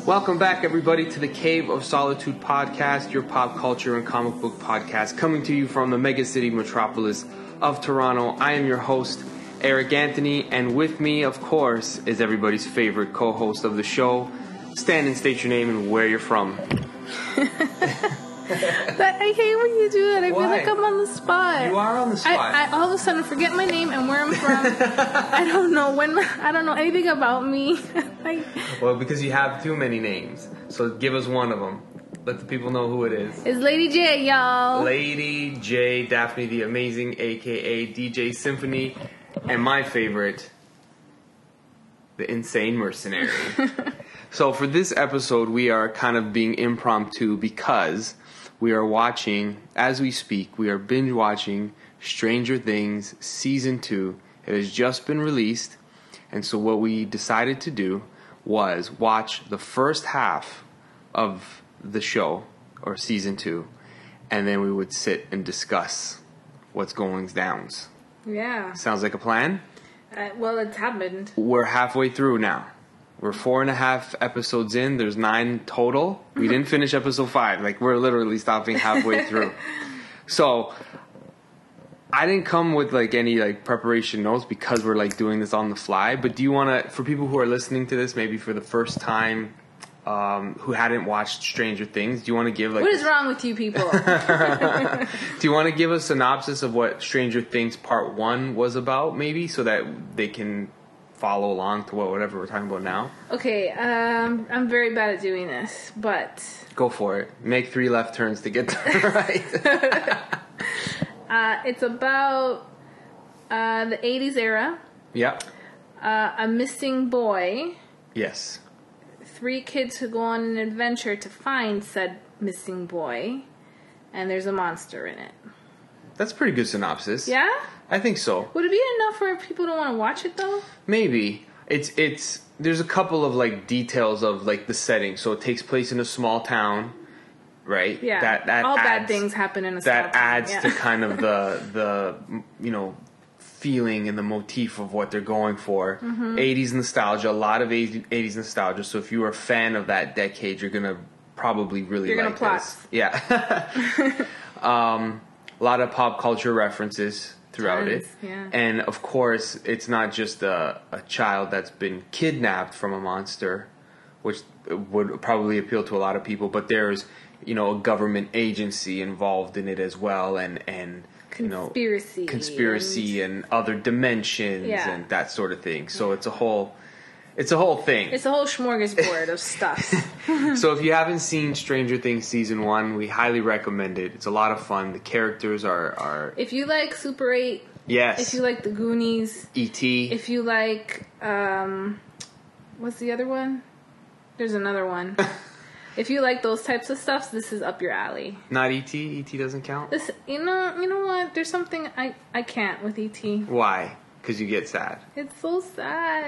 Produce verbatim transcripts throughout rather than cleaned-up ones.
Welcome back, everybody, to the Cave of Solitude podcast, your pop culture and comic book podcast, coming to you from the mega city metropolis of Toronto. I am your host, Eric Anthony, and with me, of course, is everybody's favorite co-host of the show. Stand and state your name and where you're from. That, I hate when you do that. I Why? feel like I'm on the spot. You are on the spot. I, I all of a sudden forget my name and where I'm from. I don't know when. I don't know anything about me. Like, well, because you have too many names. So give us one of them. Let the people know who it is. it's Lady J, y'all. Lady J, Daphne the Amazing, a k a. D J Symphony, and my favorite, the Insane Mercenary. So for this episode, we are kind of being impromptu because we are watching, as we speak, we are binge watching Stranger Things Season two. It has just been released, and so what we decided to do was watch the first half of the show, or Season two, and then we would sit and discuss what's going down. Yeah. Sounds like a plan? Uh, well, it's happened. We're halfway through now. We're four and a half episodes in. There's nine total. We didn't finish episode five. Like, we're literally stopping halfway through. So, I didn't come with, like, any, like, preparation notes because we're, like, doing this on the fly. But do you want to, for people who are listening to this, maybe for the first time, um, who hadn't watched Stranger Things, do you want to give, like... What is wrong with you people? Do you want to give a synopsis of what Stranger Things Part one was about, maybe, so that they can follow along to what whatever we're talking about now? Okay, um, I'm very bad at doing this, but... Go for it. Make three left turns to get to right. uh, it's about uh, the eighties era, Yeah. uh, a missing boy, Yes. three kids who go on an adventure to find said missing boy, and there's a monster in it. That's a pretty good synopsis. Yeah? I think so. Would it be enough for people to want to watch it, though? Maybe. It's, it's, there's a couple of, like, details of, like, the setting. So it takes place in a small town, right? Yeah. That, that All adds, bad things happen in a small town. That adds yeah. to kind of the, the, you know, feeling and the motif of what they're going for. Mm-hmm. eighties nostalgia, a lot of eighties nostalgia. So if you're a fan of that decade, you're going to probably really you're like gonna this. Yeah. um, a lot of pop culture references throughout Tons, it. yeah. And of course, it's not just a, a child that's been kidnapped from a monster, which would probably appeal to a lot of people, but there's, you know, a government agency involved in it as well, and, and you know, conspiracy. Conspiracy and, and other dimensions yeah. and that sort of thing. So yeah. it's a whole it's a whole thing. It's a whole smorgasbord of stuff. So if you haven't seen Stranger Things Season one, we highly recommend it. It's a lot of fun. The characters are... are if you like Super eight... Yes. If you like The Goonies... E T If you like... Um, what's the other one? There's another one. If you like those types of stuff, this is up your alley. Not E T? E T doesn't count? This, you know, you know what? There's something I, I can't with E T. Why? Because you get sad. It's so sad.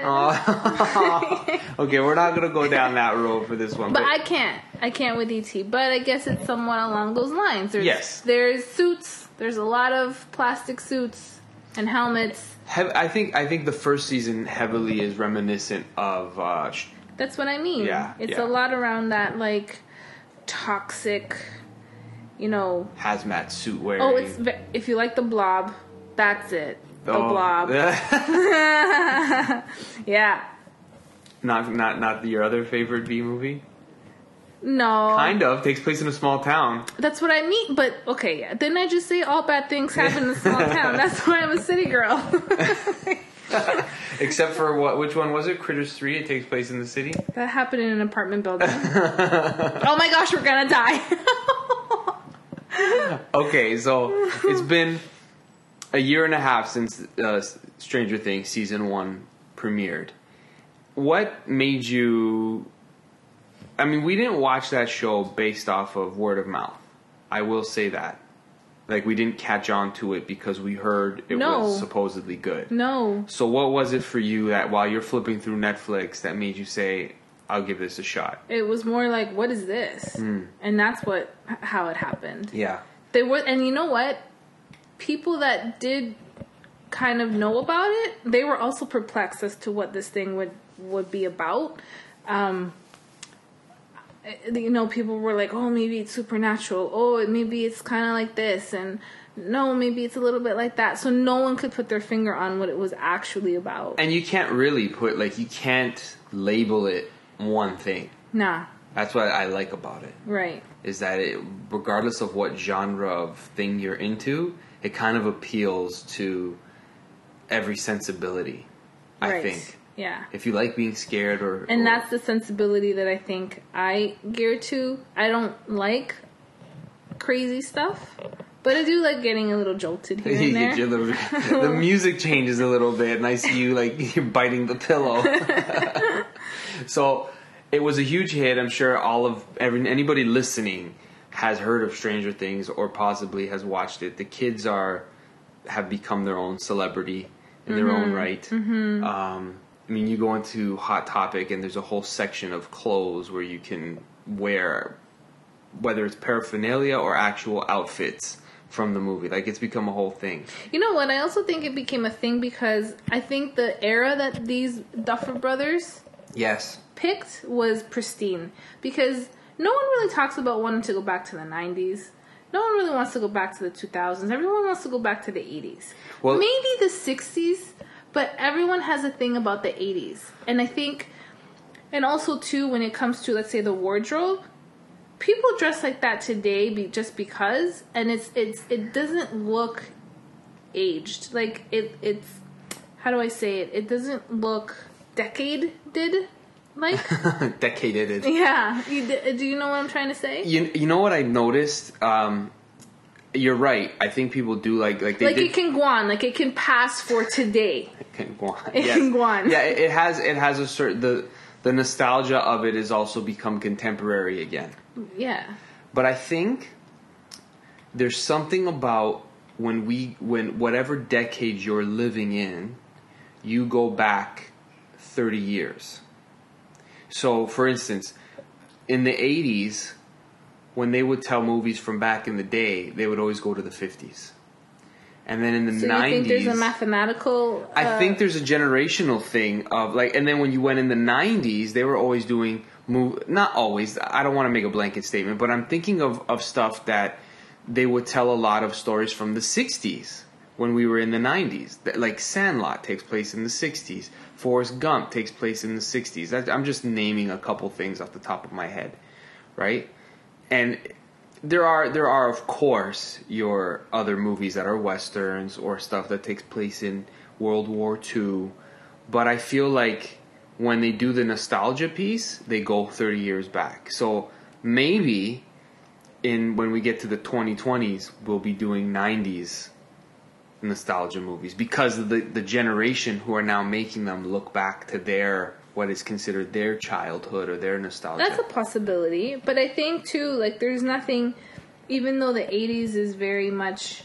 Oh. Okay, we're not going to go down that road for this one. But, but I can't. I can't with E T. But I guess it's somewhat along those lines. There's, yes. There's suits. There's a lot of plastic suits and helmets. I think I think the first season heavily is reminiscent of... Uh, That's what I mean. Yeah, It's yeah. a lot around that, like, toxic, you know... hazmat suit wearing. Oh, it's ve- if you like The Blob, that's it. The Oh. Blob. Yeah. Not not not your other favorite B movie? No. Kind of. Takes place in a small town. That's what I mean. But, okay, yeah. Didn't I just say all bad things happen in a small town? That's why I'm a city girl. Except for what? Which one was it? Critters three. It takes place in the city. That happened in an apartment building. Oh my gosh, we're gonna die. Okay, so it's been a year and a half since uh, Stranger Things Season one premiered. What made you... I mean, we didn't watch that show based off of word of mouth. I will say that. Like, we didn't catch on to it because we heard it No. was supposedly good. No. So what was it for you that while you're flipping through Netflix that made you say, I'll give this a shot? It was more like, what is this? Mm. And that's what how it happened. Yeah. They were, and you know what? People that did kind of know about it, they were also perplexed as to what this thing would, would be about. Um, you know, people were like, oh, maybe it's supernatural. Oh, maybe it's kind of like this. And no, maybe it's a little bit like that. So no one could put their finger on what it was actually about. And you can't really put, like, you can't label it one thing. Nah. That's what I like about it. Right. Is that it, regardless of what genre of thing you're into, it kind of appeals to every sensibility, I right. think. Yeah. If you like being scared or... And or, that's the sensibility that I think I gear to. I don't like crazy stuff, but I do like getting a little jolted here and there. little, the music changes a little bit, and I see you like you're biting the pillow. So it was a huge hit. I'm sure all of every anybody listening has heard of Stranger Things or possibly has watched it. The kids are have become their own celebrity in their mm-hmm. own right. Mm-hmm. Um, I mean, you go into Hot Topic and there's a whole section of clothes where you can wear, whether it's paraphernalia or actual outfits from the movie. Like, it's become a whole thing. You know what? I also think it became a thing because I think the era that these Duffer Brothers yes. picked was pristine. Because no one really talks about wanting to go back to the nineties. No one really wants to go back to the two thousands. Everyone wants to go back to the eighties. Well, maybe the sixties, but everyone has a thing about the eighties. And I think, and also too, when it comes to, let's say, the wardrobe, people dress like that today be, just because, and it's it's it doesn't look aged. Like, it it's, how do I say it? It doesn't look decade-did. Like decaded. Yeah. You, do you know what I'm trying to say? You you know what I noticed? Um, you're right. I think people do like like they like did. It can go on. Like it can pass for today. It can go on. It yes. can go on. Yeah, it, it has it has a certain the the nostalgia of it has also become contemporary again. Yeah. But I think there's something about when we when whatever decade you're living in, you go back thirty years. So, for instance, in the eighties, when they would tell movies from back in the day, they would always go to the fifties. And then in the so nineties... you think there's a mathematical... Uh, I think there's a generational thing of, like... And then when you went in the nineties, they were always doing... Move, not always. I don't want to make a blanket statement, but I'm thinking of, of stuff that they would tell a lot of stories from the sixties when we were in the nineties. Like Sandlot takes place in the sixties. Forrest Gump takes place in the sixties. I'm just naming a couple things off the top of my head, right? And there are, there are of course, your other movies that are westerns or stuff that takes place in World War Two. But I feel like when they do the nostalgia piece, they go thirty years back. So maybe in when we get to the twenty twenties, we'll be doing nineties nostalgia movies because of the, the generation who are now making them look back to their what is considered their childhood or their nostalgia. That's a possibility, but I think too, like, there's nothing, even though the eighties is very much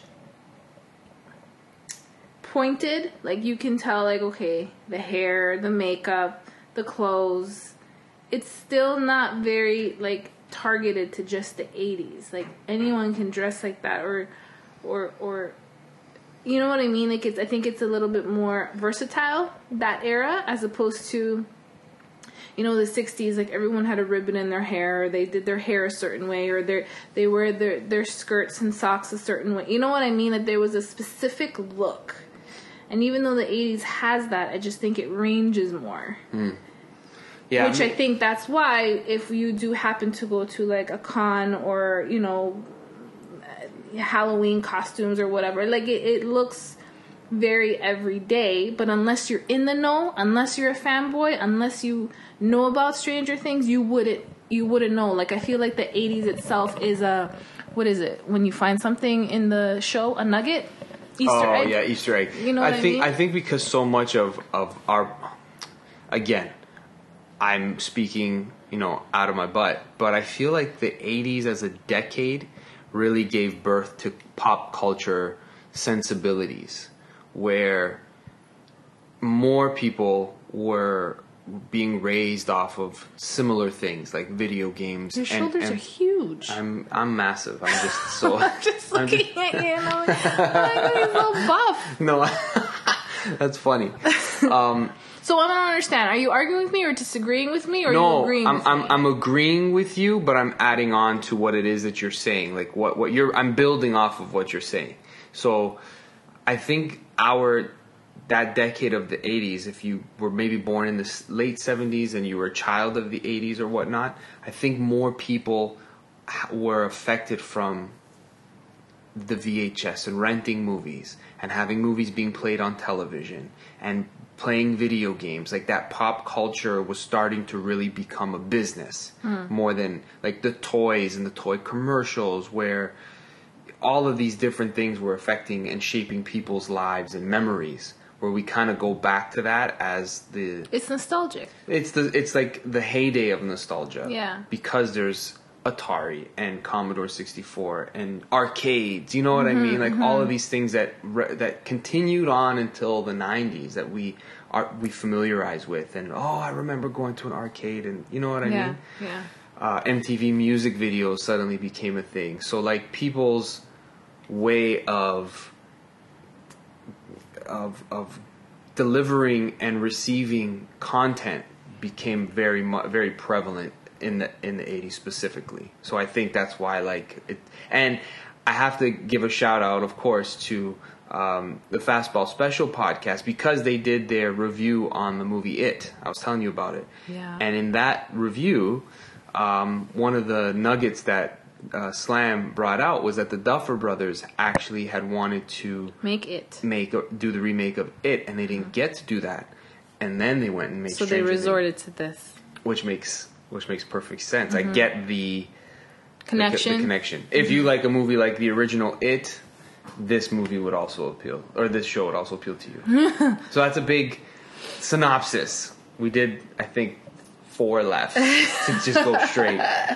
pointed, like, you can tell, like, okay, the hair, the makeup, the clothes, it's still not very, like, targeted to just the eighties. Like, anyone can dress like that, or or or you know what I mean? Like, it's, I think it's a little bit more versatile, that era, as opposed to, you know, the sixties. Like, everyone had a ribbon in their hair, or they did their hair a certain way, or they they wear their, their skirts and socks a certain way. You know what I mean? Like, there was a specific look. And even though the eighties has that, I just think it ranges more. Mm. Yeah, Which I, mean, I think that's why, if you do happen to go to, like, a con or, you know, Halloween costumes or whatever, like, it, it looks very everyday, but unless you're in the know, unless you're a fanboy, unless you know about Stranger Things, you wouldn't you wouldn't know. Like, I feel like the eighties itself is a, what is it, when you find something in the show, a nugget? Easter oh, egg? yeah, Easter egg. You know what I I think mean? I think because so much of, of our, again, I'm speaking, you know, out of my butt, but I feel like the eighties as a decade really gave birth to pop culture sensibilities, where more people were being raised off of similar things like video games. Your shoulders and, and are huge. I'm I'm massive. I'm just so. I'm just looking I'm just, at you, and I'm like, oh, you're so buff. No, that's funny. Um, So I don't understand. Are you arguing with me or disagreeing with me, or no, are you agreeing I'm, with I'm, me? I'm agreeing with you, but I'm adding on to what it is that you're saying. Like what, what you're, I'm building off of what you're saying. So I think our, that decade of the eighties, if you were maybe born in the late seventies and you were a child of the eighties or whatnot, I think more people were affected from the V H S and renting movies and having movies being played on television and playing video games. Like that pop culture was starting to really become a business mm. more than like the toys and the toy commercials, where all of these different things were affecting and shaping people's lives and memories, where we kind of go back to that as the... It's nostalgic. It's the it's like the heyday of nostalgia. Yeah. Because there's Atari and Commodore sixty-four and arcades, you know what mm-hmm, I mean? Like mm-hmm. all of these things that re- that continued on until the nineties that we are we familiarize with. And, oh, I remember going to an arcade, and you know what I yeah, mean? Yeah. Uh, M T V music videos suddenly became a thing. So, like, people's way of of of delivering and receiving content became very mu- very prevalent in the in the eighties specifically. So I think that's why, like, it, and I have to give a shout out, of course, to um, the Fastball Special podcast, because they did their review on the movie It. I was telling you about it. Yeah. And in that review, um, one of the nuggets that uh, Slam brought out was that the Duffer Brothers actually had wanted to make it make do the remake of It, and they didn't mm-hmm. get to do that. And then they went and made. So Stranger they resorted Things, to this, which makes which makes perfect sense. Mm-hmm. I get the connection. The, the connection. If you like a movie like the original It, this movie would also appeal, or this show would also appeal to you. So that's a big synopsis. We did, I think, four left to just go straight.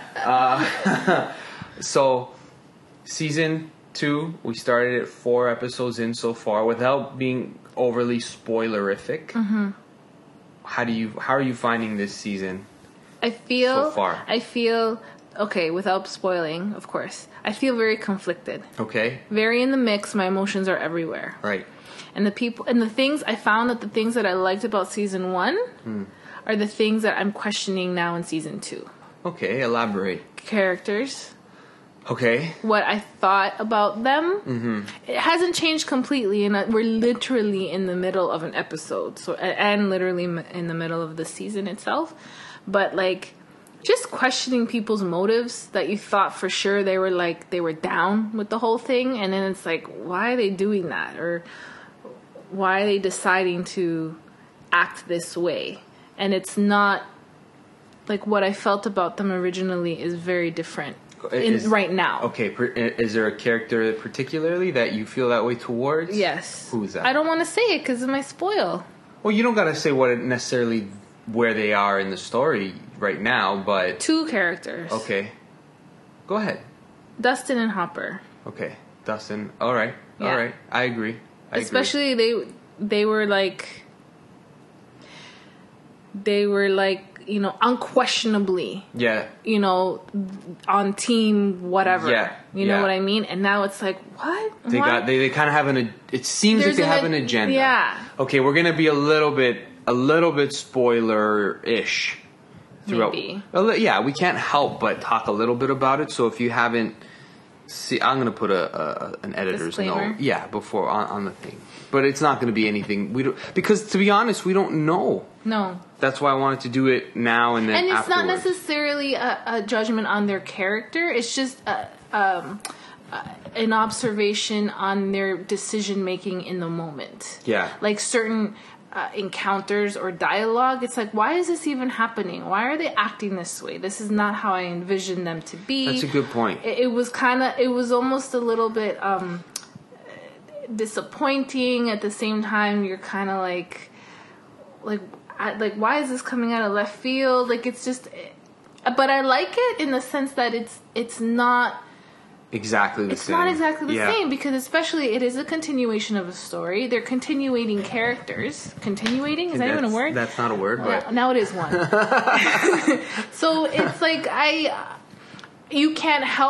Uh, so, season two, we started at four episodes in so far, without being overly spoilerific. Mm-hmm. How do you? How are you finding this season? I feel. So far, I feel. Okay, without spoiling, of course. I feel very conflicted. Okay. Very in the mix. My emotions are everywhere. Right. And the people and the things I found that the things that I liked about season one mm. are the things that I'm questioning now in season two. Okay, elaborate. Characters. Okay. What I thought about them. Mm-hmm. It hasn't changed completely, and we're literally in the middle of an episode. So and literally in the middle of the season itself. But like, just questioning people's motives that you thought for sure they were like they were down with the whole thing, and then it's like, why are they doing that, or why are they deciding to act this way? And it's not like what I felt about them originally is very different in, is, right now. Okay, is there a character particularly that you feel that way towards? Yes. Who is that? I don't want to say it because it might spoil. Well, you don't got to say what it necessarily where they are in the story right now, but two characters. Okay, go ahead. Dustin and Hopper. Okay, Dustin. All right, yeah. all right. I agree. I Especially agree. they they were like they were like you know unquestionably yeah you know on team whatever yeah you yeah. know what I mean, and now it's like what they what? got they they kind of have an it seems There's like they an, have an agenda. Yeah. Okay, we're gonna be a little bit. A little bit spoiler-ish throughout. Maybe. Yeah, we can't help but talk a little bit about it. So if you haven't, see, I'm going to put a, a an editor's Disclaimer. note. Yeah, before on, on the thing, but it's not going to be anything. We don't because to be honest, we don't know. No. That's why I wanted to do it now and then. And it's afterwards. not necessarily a, a judgment on their character. It's just a, um, uh, an observation on their decision making in the moment. Yeah. Like certain. Uh, encounters or dialogue, it's like, why is this even happening? Why are they acting this way? This is not how I envisioned them to be. That's a good point. It, it was kind of, it was almost a little bit um, disappointing. At the same time, you're kind of like, like, I, like, why is this coming out of left field? Like, it's just, but I like it in the sense that it's, it's not. Exactly the it's same. It's not exactly the yeah. same because especially it is a continuation of a story. They're continuating characters. Continuating? Is that even a word? That's not a word, well, but... Now it is one. So it's like I... You can't help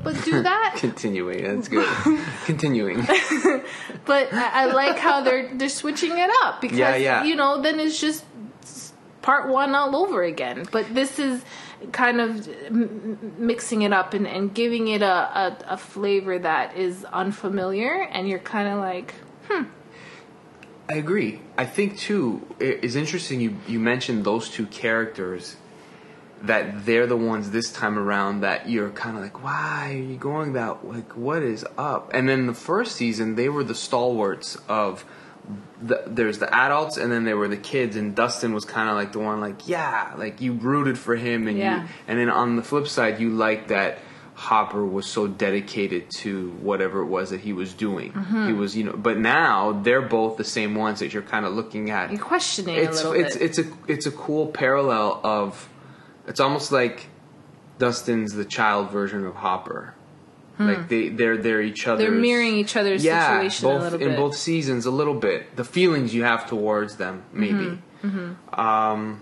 but do that. Continuing, that's good. Continuing. But I, I like how they're they're switching it up because Yeah, yeah. you know then it's just part one all over again. But this is kind of m- mixing it up and, and giving it a, a, a flavor that is unfamiliar, and you're kind of like, hmm. I agree. I think too, it is interesting you, you mentioned those two characters, that they're the ones this time around that you're kind of like, why are you going that, like, what is up? And then the first season, they were the stalwarts of, the, there's the adults and then there were the kids, and Dustin was kind of like the one like, yeah, like you rooted for him, and Yeah. you, and then on the flip side, you liked that Hopper was so dedicated to whatever it was that he was doing. Mm-hmm. He was, you know, but now they're both the same ones that you're kind of looking at. You're questioning It's a little it's bit. it's a it's a cool parallel of, it's almost like Dustin's the child version of Hopper. Like they they're they're each other's. They're mirroring each other's yeah, situation both, a little in bit. both seasons a little bit. The feelings you have towards them, maybe. Mm-hmm. Um,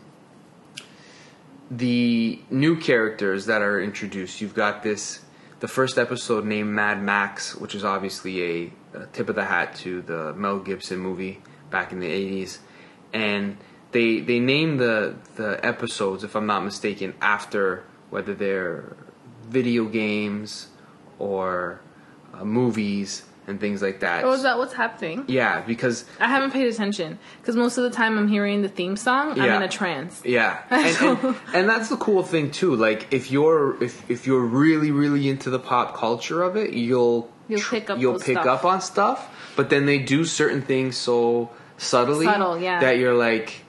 the new characters that are introduced, you've got this, the first episode named Mad Max, which is obviously a, a tip of the hat to the Mel Gibson movie back in the eighties. And they they name the, the episodes, if I'm not mistaken, after whether they're video games or uh, movies and things like that. Oh, is that what's happening? Yeah, because I haven't paid attention because most of the time I'm hearing the theme song. I'm Yeah. in a trance. yeah, and, and, and that's the cool thing too. Like if you're if if you're really really into the pop culture of it, you'll You'll pick up you'll those pick stuff. up on stuff. But then they do certain things so subtly Subtle, yeah. that you're like,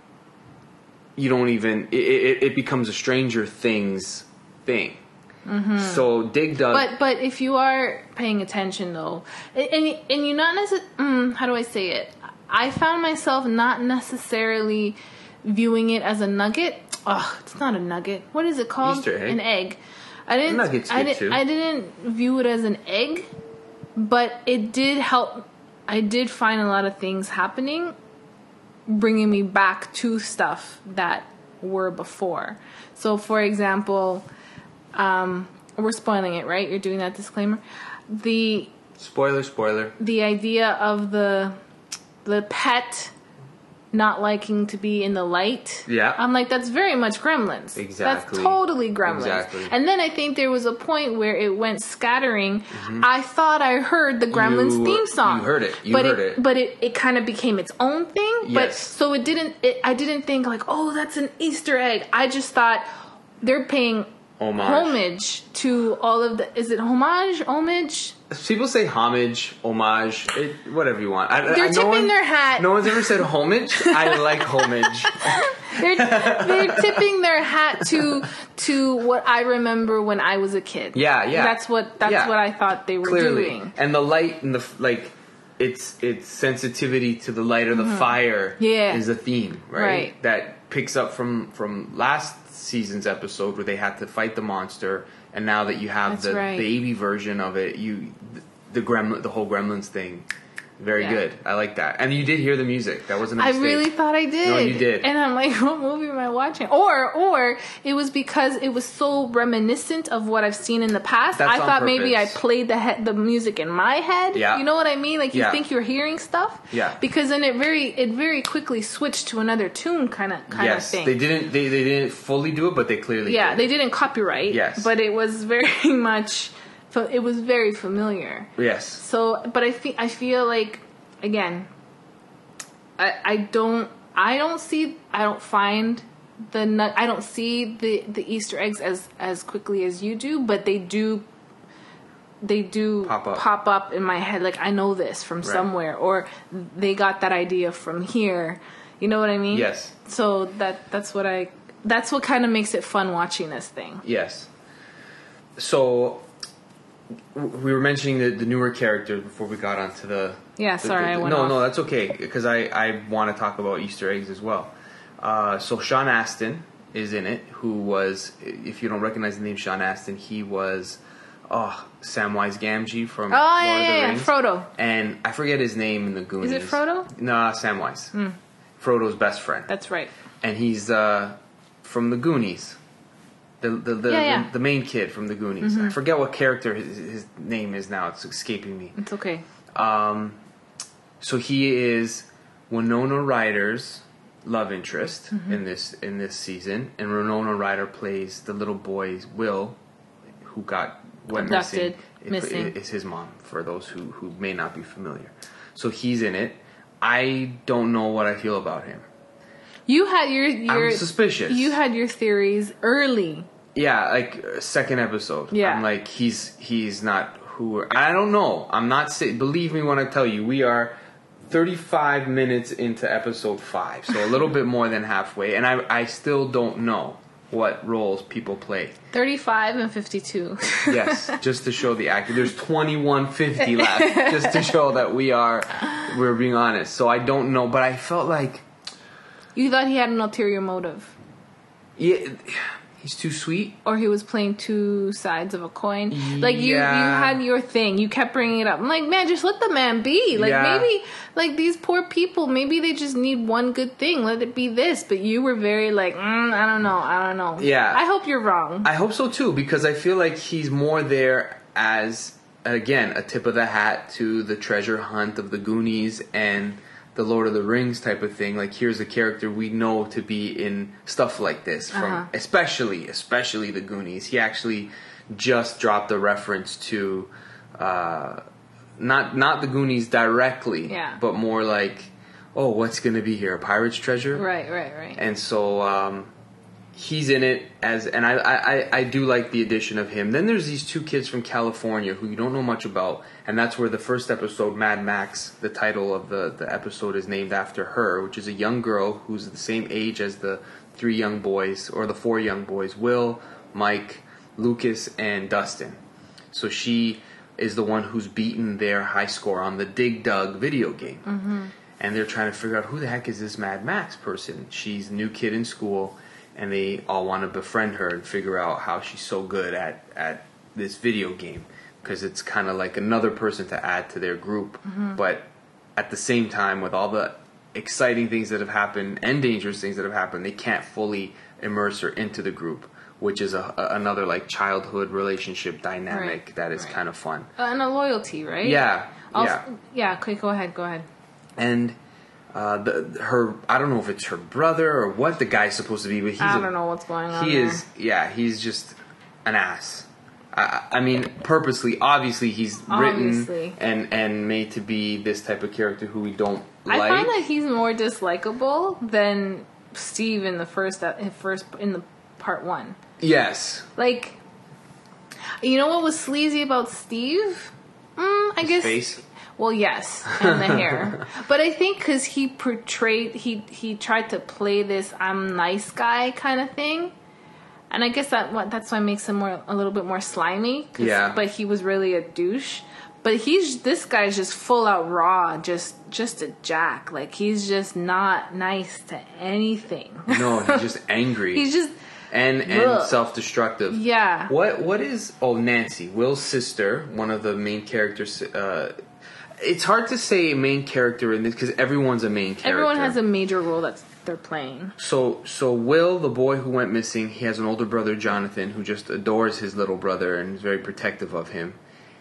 you don't even it, it, it becomes a Stranger Things thing. Mm-hmm. So dig does. But but if you are paying attention though, and and, and you're not necessarily, mm, how do I say it? I found myself not necessarily viewing it as a nugget. Oh, it's not a nugget. What is it called? Easter egg. An egg. I didn't. Nugget's I good didn't. too. I didn't view it as an egg, but it did help. I did find a lot of things happening, bringing me back to stuff that were before. So, for example. Um, we're spoiling it, right? You're doing that disclaimer. The spoiler, spoiler. the idea of the the pet not liking to be in the light. Yeah. I'm like, that's very much Gremlins. Exactly. That's totally Gremlins. Exactly. And then I think there was a point where it went scattering. I thought I heard the Gremlins Mm-hmm. You- theme song. you heard it. You but heard it, it. But it, it kind of became its own thing. But Yes. so it didn't. It, I didn't think like, oh, that's an Easter egg. I just thought they're paying Homage. homage to all of the. Is it homage? Homage? People say homage, homage, it, whatever you want. I, They're I, no tipping one- their hat. No one's ever said homage. I like homage. They're they're tipping their hat to to what I remember when I was a kid. Yeah, yeah. That's what that's Yeah. what I thought they were Clearly, doing. and the light and the f- like, it's it's sensitivity to the light or the fire. Mm-hmm. Yeah. is a theme, right? Right. That picks up from from last season's episode where they had to fight the monster, and now that you have That's the right. baby version of it, you the gremlin the whole Gremlins thing. Very Yeah. good. I like that. And you did hear the music. That wasn't a I mistake. really thought I did. No, you did. And I'm like, what movie am I watching? Or or it was because it was so reminiscent of what I've seen in the past. That's I on thought maybe I purpose. played the he- the music in my head. Yeah. You know what I mean? Like you Yeah. think you're hearing stuff. Yeah. Because then it very it very quickly switched to another tune kind of kind yes, of thing. they didn't. They, they didn't fully do it, but they clearly. Yeah, did. they didn't copyright. Yes. But it was very much, it was very familiar. Yes. So, but I feel, I feel like, again, I, I don't, I don't see, I don't find the, nut- I don't see the, the Easter eggs as, as quickly as you do, but they do, they do Pop up. pop up in my head. Like, I know this from somewhere, or they got that idea from here. You know what I mean? Yes. So that, that's what I, that's what kind of makes it fun watching this thing. Yes. So w- we were mentioning the, the newer characters before we got onto the. Yeah, the- sorry, the- I went No, off. no, that's okay because I I want to talk about Easter eggs as well. Uh, so Sean Astin is in it, who was, if you don't recognize the name Sean Astin, he was, oh, Samwise Gamgee from Oh, Lord yeah, of the yeah, yeah, Rings. Frodo. And I forget his name in the Goonies. Is it Frodo? Nah, Samwise. Frodo's best friend. That's right. And he's uh, from the Goonies. The the the, Yeah, yeah. the, the main kid from the Goonies. Mm-hmm. I forget what character his, his name is now. It's escaping me. It's okay. Um, so he is Winona Ryder's love interest Mm-hmm. in this in this season, and Winona Ryder plays the little boy Will, who got went Abducted, missing. missing. Is his mom, for those who who may not be familiar. So he's in it. I don't know what I feel about him. You had your your I'm suspicious. You had your theories early. Yeah, like uh, second episode. Yeah. I'm like, he's he's not who. I don't know. I'm not saying. Believe me when I tell you, we are thirty-five minutes into episode five, so a little bit more than halfway, and I I still don't know what roles people play. thirty-five and fifty-two. Yes, just to show the actor. There's twenty-one fifty left, just to show that we are we're being honest. So I don't know, but I felt like You thought he had an ulterior motive. yeah. He's too sweet. Or he was playing two sides of a coin. Like, you, Yeah. you had your thing. You kept bringing it up. I'm like, man, just let the man be. Like, Yeah. maybe, like, these poor people, maybe they just need one good thing. Let it be this. But you were very like, mm, I don't know. I don't know. Yeah. I hope you're wrong. I hope so too, because I feel like he's more there as, again, a tip of the hat to the treasure hunt of the Goonies and the Lord of the Rings type of thing. Like, here's a character we know to be in stuff like this, from Uh-huh. especially, especially the Goonies. He actually just dropped a reference to uh, not not the Goonies directly, Yeah. but more like, oh, what's going to be here? A pirate's treasure? Right, right, right. And so um, he's in it as, and I, I, I do like the addition of him. Then there's these two kids from California who you don't know much about, and that's where the first episode, Mad Max, the title of the, the episode is named after her, which is a young girl who's the same age as the three young boys, or the four young boys, Will, Mike, Lucas, and Dustin. So she is the one who's beaten their high score on the Dig Dug video game. Mm-hmm. And they're trying to figure out, who the heck is this Mad Max person? She's a new kid in school, and they all want to befriend her and figure out how she's so good at, at this video game, because it's kind of like another person to add to their group. Mm-hmm. But at the same time, with all the exciting things that have happened and dangerous things that have happened, they can't fully immerse her into the group, which is a, a, another like childhood relationship dynamic Right, that is right. kind of fun. Uh, and a loyalty, right? Yeah, Also, yeah. yeah, okay, go ahead, go ahead. And uh, the her I don't know if it's her brother or what the guy's supposed to be, but he's I a- don't know what's going on He there. is, yeah, he's just an ass. I, I mean, purposely, obviously, he's Obviously. written and, and made to be this type of character who we don't like. I find that he's more dislikable than Steve in the first in first in the part one. Yes. Like, you know what was sleazy about Steve? Mm, I His guess. face? Well, yes, and the hair. But I think because he portrayed, he he tried to play this "I'm nice guy" kind of thing, and I guess that what that's why makes him more a little bit more slimy. 'cause- Yeah. But he was really a douche. But he's this guy's just full out raw, just just a jack. Like, he's just not nice to anything. No, he's just angry. He's just and and Ugh. self-destructive. yeah. What what is oh Nancy, Will's sister, one of the main characters. Uh, it's hard to say main character in this because everyone's a main character. Everyone has a major role that they're playing. So so Will, the boy who went missing, he has an older brother, Jonathan, who just adores his little brother and is very protective of him.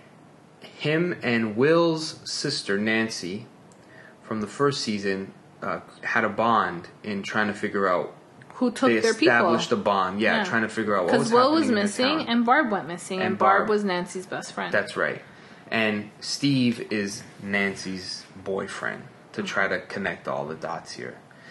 Him and Will's sister, Nancy, from the first season, uh, had a bond in trying to figure out. Who took They their people? established a bond, yeah, Yeah. trying to figure out what was Because Will happening was in the missing town. and Barb went missing, and, And Barb, Barb. was Nancy's best friend. That's right. And Steve is Nancy's boyfriend, to try to connect all the dots here.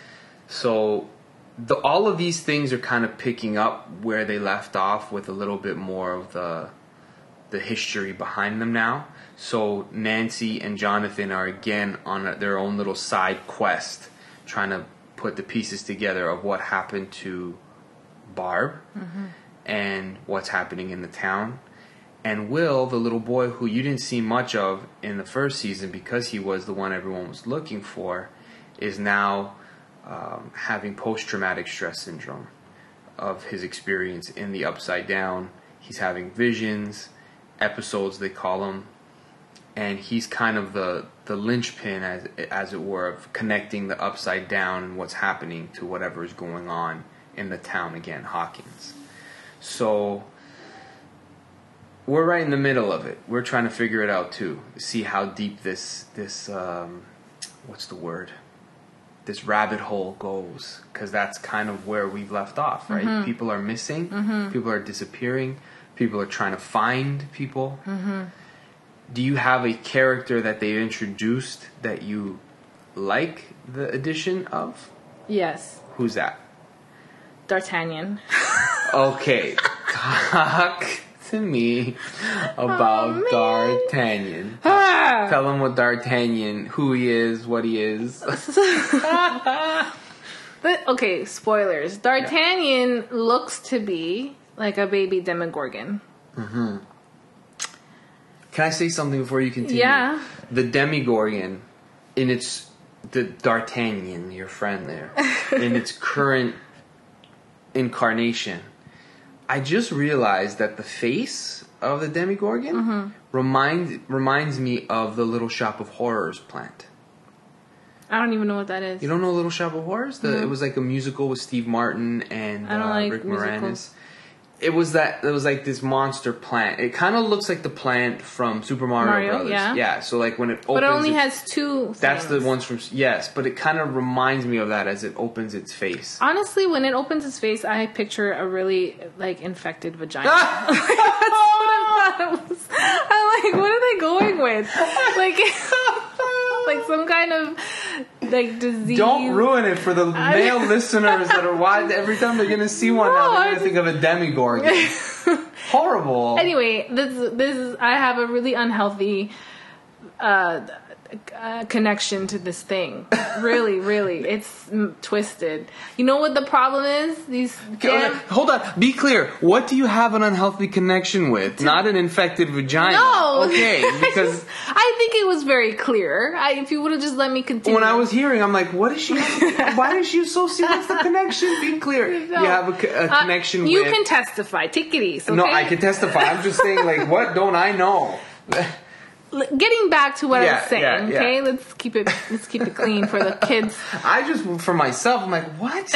So the, all of these things are kind of picking up where they left off, with a little bit more of the the history behind them now. So Nancy and Jonathan are again on a, their own little side quest, trying to put the pieces together of what happened to Barb Mm-hmm. and what's happening in the town. And Will, the little boy who you didn't see much of in the first season because he was the one everyone was looking for, is now um, having post-traumatic stress syndrome of his experience in the Upside Down. He's having visions, episodes they call them, and he's kind of the, the linchpin, as, as it were, of connecting the Upside Down and what's happening to whatever is going on in the town again, Hawkins. So we're right in the middle of it. We're trying to figure it out too. See how deep this this um, what's the word? This rabbit hole goes, because that's kind of where we've left off, right? Mm-hmm. People are missing. Mm-hmm. People are disappearing. People are trying to find people. Mm-hmm. Do you have a character that they introduced that you like the addition of? Yes. Who's that? D'Artagnan. Okay. Talk to me about oh, D'Artagnan. Ah. Tell him what D'Artagnan, who he is, what he is. But, okay, spoilers. D'Artagnan yeah. looks to be like a baby Demogorgon. Mm-hmm. Can I say something before you continue? Yeah. The Demogorgon, in its... The D'Artagnan, your friend there, in its current incarnation, I just realized that the face of the Demogorgon mm-hmm. reminds reminds me of the Little Shop of Horrors plant. I don't even know what that is. You don't know Little Shop of Horrors? The, mm-hmm. It was like a musical with Steve Martin and I don't uh, like Rick musicals. Moranis. It was that. It was like this monster plant. It kind of looks like the plant from Super Mario, Mario Brothers. Yeah. yeah. So like when it opens, but it only it, has two. That's things. the ones from yes. But it kind of reminds me of that as it opens its face. Honestly, when it opens its face, I picture a really like infected vagina. That's what I thought it was. I'm like, what are they going with? Like, like some kind of like disease. Don't ruin it for the male listeners that are watching. Every time they're gonna see one, no, now they're gonna just... think of a Demogorgon. Horrible. Anyway, this this is I have a really unhealthy uh, uh, connection to this thing. Really, really, it's m- twisted. You know what the problem is? These damn... okay, hold on. Be clear. What do you have an unhealthy connection with? Not an infected vagina. No. Okay, because I, just, I think it was very clear. I, if you would have just let me continue. When I was hearing, I'm like, what is she? Why is she associate? What's the connection? Be clear. No. You have a, a connection. Uh, you with... can testify. Take it easy. Okay? No, I can testify. I'm just saying, like, what don't I know? Getting back to what yeah, I was saying, yeah, yeah. okay? Let's keep it let's keep it clean for the kids. I just, for myself, I'm like, what?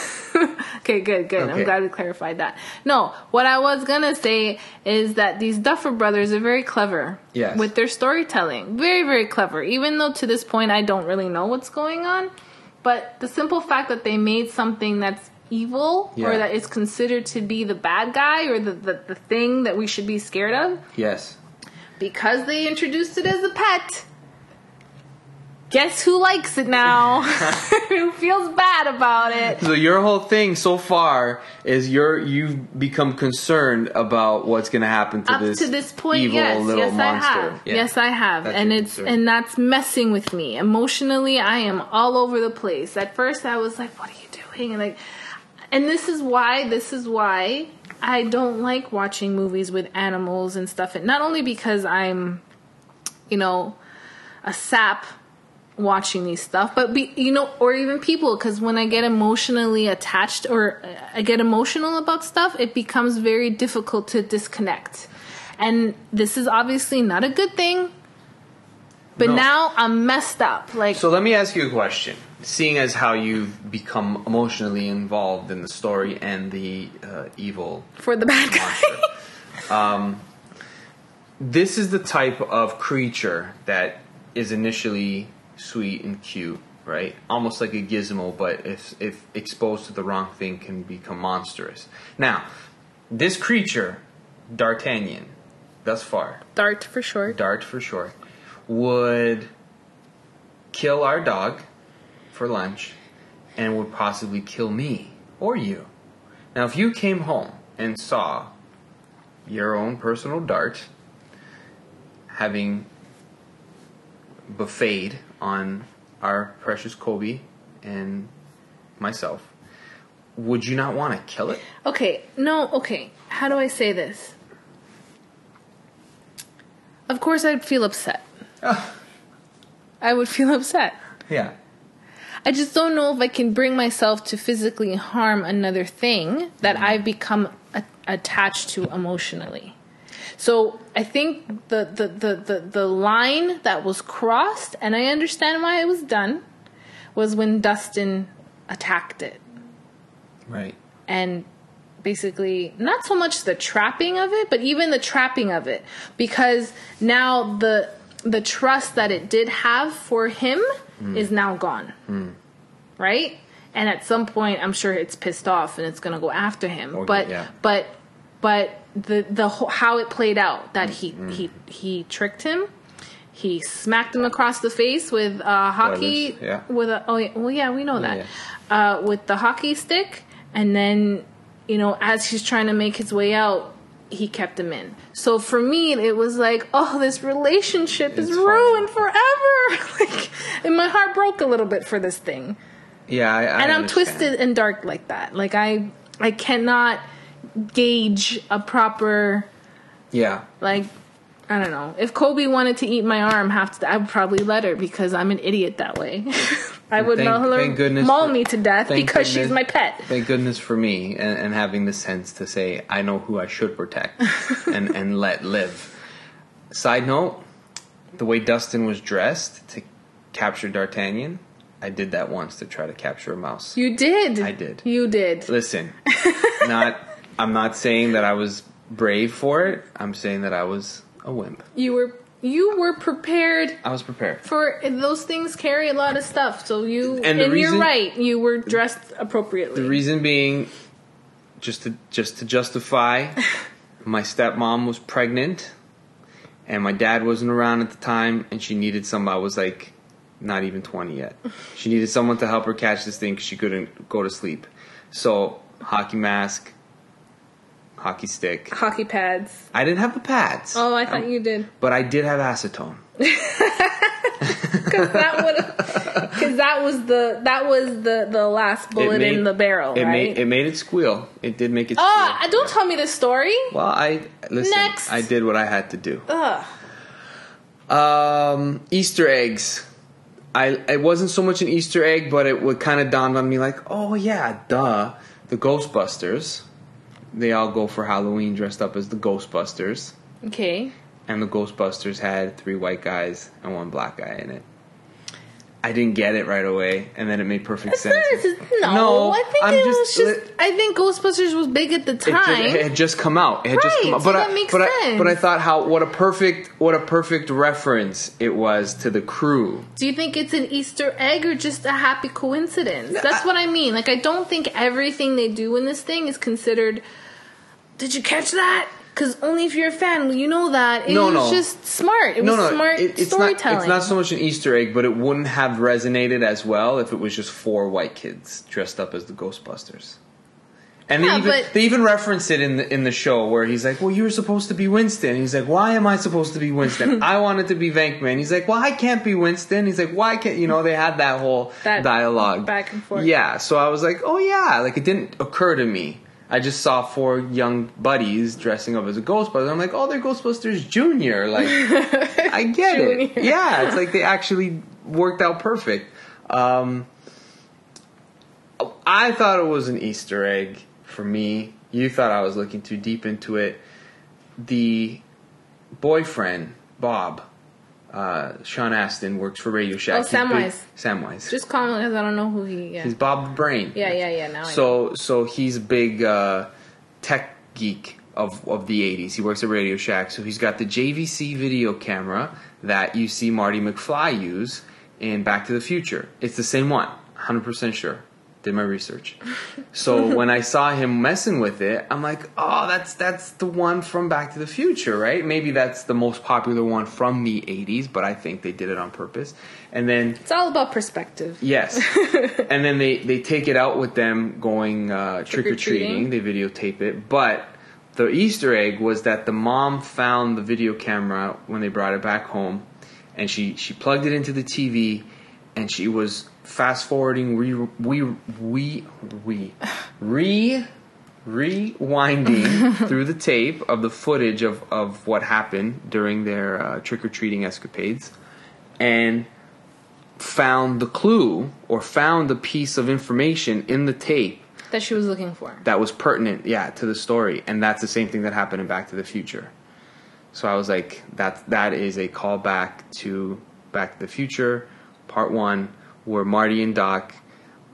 Okay, good, good. Okay. I'm glad we clarified that. No, what I was gonna say is that these Duffer Brothers are very clever yes. with their storytelling. Very, very clever. Even though to this point I don't really know what's going on. But the simple fact that they made something that's evil yeah. or that is considered to be the bad guy or the, the, the thing that we should be scared of. Yes. Because they introduced it as a pet. Guess who likes it now? Who feels bad about it? So your whole thing so far is you're you've become concerned about what's going to happen to Up this to this point, evil yes, little yes, monster. I have. Yeah. Yes, I have, That's and it's concern. and that's messing with me emotionally. I am all over the place. At first, I was like, "What are you doing?" And like, and this is why. This is why. I don't like watching movies with animals and stuff. And not only because I'm, you know, a sap watching these stuff, but be, you know, or even people, because when I get emotionally attached or I get emotional about stuff, it becomes very difficult to disconnect. And this is obviously not a good thing. But no. Now I'm messed up. Like, so let me ask you a question. Seeing as how you've become emotionally involved in the story and the uh, evil for the bad guy, um, this is the type of creature that is initially sweet and cute, right? Almost like a gizmo, but if if exposed to the wrong thing, can become monstrous. Now, this creature, D'Artagnan, thus far, Dart for short, Dart for short, would kill our dog for lunch and would possibly kill me or you. Now, if you came home and saw your own personal Dart having buffeted on our precious Kobe and myself, would you not want to kill it? Okay, no, okay. How do I say this? Of course I'd feel upset. Oh. I would feel upset. Yeah. I just don't know if I can bring myself to physically harm another thing that mm-hmm. I've become a- attached to emotionally. So I think the, the, the, the, the line that was crossed, and I understand why it was done, was when Dustin attacked it. Right. And basically not so much the trapping of it, but even the trapping of it, because now the the trust that it did have for him mm. is now gone, mm. right? And at some point, I'm sure it's pissed off and it's going to go after him. Or, but yeah. but but the the whole, how it played out, that he mm. he he tricked him. He smacked him across the face with uh, hockey. Yeah. With a, oh yeah, well yeah, we know that. Yeah, yeah. Uh, with the hockey stick, and then, you know, as he's trying to make his way out, he kept him in. So for me, it was like, oh, this relationship it's is ruined fun. forever. Like, and my heart broke a little bit for this thing. Yeah, I, I and I'm understand. twisted and dark like that. Like I, I cannot gauge a proper. Yeah. Like. I don't know. If Kobe wanted to eat my arm, half to, I would probably let her, because I'm an idiot that way. I would thank, maul, her, maul for, me to death because she's my pet. Thank goodness for me, and, and having the sense to say, I know who I should protect and, and let live. Side note, the way Dustin was dressed to capture D'Artagnan, I did that once to try to capture a mouse. You did? I did. You did. Listen, not. I'm not saying that I was brave for it. I'm saying that I was... a wimp. You were you were prepared. I was prepared. For those things carry a lot of stuff, so you and, and reason, you're right. You were dressed appropriately. The reason being, just to just to justify, my stepmom was pregnant, and my dad wasn't around at the time, and she needed somebody. I was like, not even twenty yet. She needed someone to help her catch this thing because she couldn't go to sleep. So hockey mask. Hockey stick. Hockey pads. I didn't have the pads. Oh, I thought I, you did. But I did have acetone. Because that would, because that was the that was the, the last bullet made, in the barrel, it right? Made, it made it squeal. It did make it. Oh, squeal. don't tell me this story. Well, I listen. Next. I did what I had to do. Ugh. Um, Easter eggs. I it wasn't so much an Easter egg, but it would kind of dawn on me like, oh yeah, duh, the Ghostbusters. They all go for Halloween dressed up as the Ghostbusters. Okay. And the Ghostbusters had three white guys and one black guy in it. I didn't get it right away, and then it made perfect That's sense. Not, no, no, I think I'm it just, was just. I think Ghostbusters was big at the time. It, just, it had just come out. It had right, just come out. So but that I, makes but sense. I, but I thought how what a perfect what a perfect reference it was to the crew. Do you think it's an Easter egg or just a happy coincidence? That's I, what I mean. Like, I don't think everything they do in this thing is considered. Did you catch that? Because only if you're a fan, you know that. It no, was no. just smart. It no, was no. smart it, it's storytelling. Not, it's not so much an Easter egg, but it wouldn't have resonated as well if it was just four white kids dressed up as the Ghostbusters. And yeah, they even but, they even reference it in the in the show where he's like, "Well, you were supposed to be Winston." And he's like, "Why am I supposed to be Winston? I wanted to be Venkman." He's like, "Well, I can't be Winston." He's like, "Why can't you know?" They had that whole that dialogue back and forth. Yeah, so I was like, "Oh yeah," like it didn't occur to me. I just saw four young buddies dressing up as a Ghostbuster. I'm like, oh, they're Ghostbusters Junior. Like, I get Junior. it. Yeah, it's like they actually worked out perfect. Um, I thought it was an Easter egg for me. You thought I was looking too deep into it. The boyfriend, Bob, uh, Sean Astin, works for Radio Shack. Oh, Samwise. Samwise. Just call him because I don't know who he is. Yeah. He's Bob the Brain. Yeah, yeah, yeah. Now so, I know. So he's a big uh, tech geek of, of the eighties. He works at Radio Shack. So he's got the J V C video camera that you see Marty McFly use in Back to the Future. It's the same one. one hundred percent sure. Did my research. So when I saw him messing with it, I'm like, oh, that's that's the one from Back to the Future, right? Maybe that's the most popular one from the eighties, but I think they did it on purpose. And then it's all about perspective. Yes. And then they, they take it out with them going uh, trick-or-treating. They videotape it. But the Easter egg was that the mom found the video camera when they brought it back home, and she, she plugged it into the T V, and she was fast forwarding, re, we, we, we, re, rewinding through the tape of the footage of, of what happened during their uh, trick-or-treating escapades, and found the clue or found the piece of information in the tape that she was looking for that was pertinent, yeah, to the story. And that's the same thing that happened in Back to the Future. So I was like, that that is a callback to Back to the Future Part One, where Marty and Doc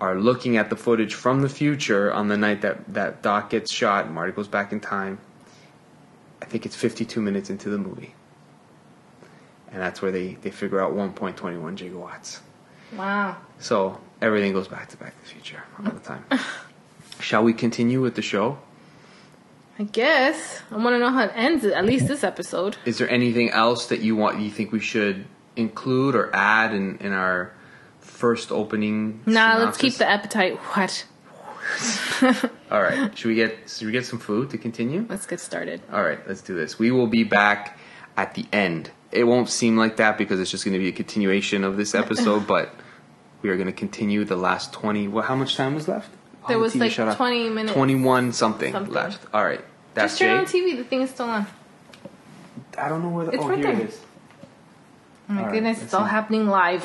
are looking at the footage from the future on the night that, that Doc gets shot and Marty goes back in time. I think it's fifty-two minutes into the movie. And that's where they, they figure out one point two one gigawatts. Wow. So everything goes back to Back to the Future all the time. Shall we continue with the show? I guess. I want to know how it ends, at least this episode. Is there anything else that you want? You think we should include or add in, in our first opening? Nah, synopsis? let's keep the appetite. What? All right. Should we get should we get some food to continue? Let's get started. All right. Let's do this. We will be back at the end. It won't seem like that because it's just going to be a continuation of this episode, but we are going to continue the last twenty. Well, how much time was left? There Oh, was the T V like shut off. twenty minutes. twenty-one something, Something. left. All right. That's Just turn Jay. on T V. The thing is still on. I don't know where the. It's oh, right here there. it is. Oh my All right, goodness, let's it's all see. happening live.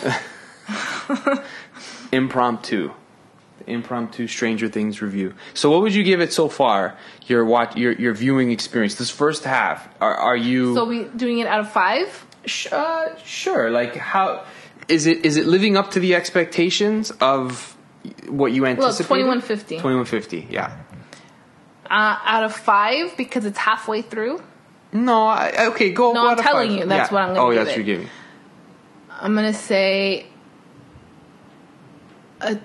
Impromptu. The impromptu Stranger Things review. So, what would you give it so far? Your watch, your your viewing experience. This first half. Are are you? So we doing it out of five? Sh- uh, sure. Like how is it? Is it living up to the expectations of what you anticipated? twenty-one fifty. twenty-one fifty. Yeah. Uh, out of five because it's halfway through. No. I, okay. Go. No, go I'm out of telling five. you, that's Yeah. what I'm gonna Oh, give that's it. what you're giving. I'm gonna say a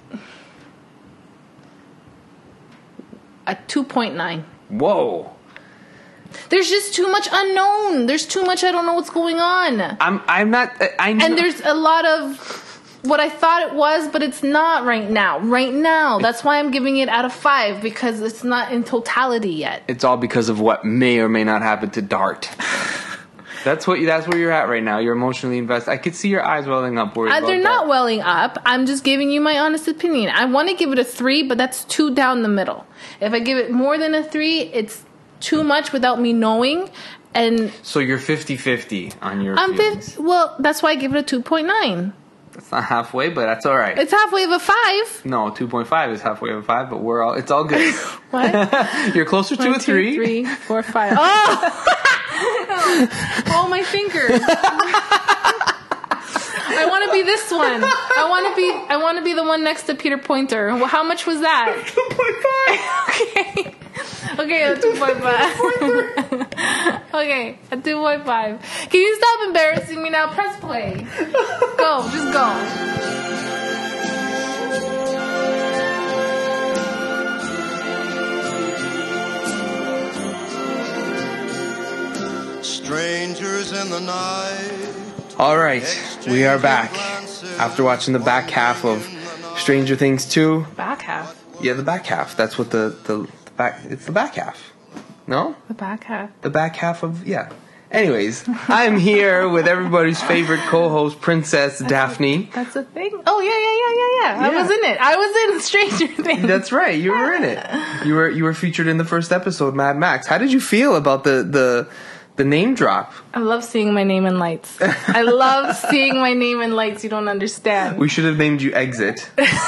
a two point nine. Whoa. There's just too much unknown. There's too much I don't know what's going on. I'm. I'm not. I know. And there's a lot of what I thought it was, but it's not right now. Right now. That's why I'm giving it out of five, because it's not in totality yet. It's all because of what may or may not happen to Dart. That's what. That's where you're at right now. You're emotionally invested. I could see your eyes welling up. Worried Uh, about they're not Dart. welling up. I'm just giving you my honest opinion. I want to give it a three, but that's two down the middle. If I give it more than a three, it's too much without me knowing. And So you're fifty-fifty on your I'm feelings. fifth. Well, that's why I give it a two point nine. That's not halfway, but that's all right. It's halfway of a five. No, two point five is halfway of a five, but we're all. It's all good. What? You're closer to One, a two, three. three, four, five. Oh! Oh, my fingers. I want to be this one. I want to be. I want to be the one next to Peter Pointer. Well, how much was that? two point five. Okay. Okay, a two point five. Okay, a two point five. Can you stop embarrassing me now? Press play. Go, just go. Strangers in the night. All right, we are back after watching the back half of Stranger Things two. Back half. Yeah, the back half. That's what the the, the back. It's the back half. No, The back half. the back half of yeah. Anyways, I'm here with everybody's favorite co-host, Princess Daphne. That's a thing. Oh yeah, yeah, yeah, yeah, yeah. I Yeah. was in it. I was in Stranger Things. That's right. You were in it. You were you were featured in the first episode, Mad Max. How did you feel about the the the name drop? I love seeing my name in lights. I love seeing my name in lights. You don't understand. We should have named you Exit,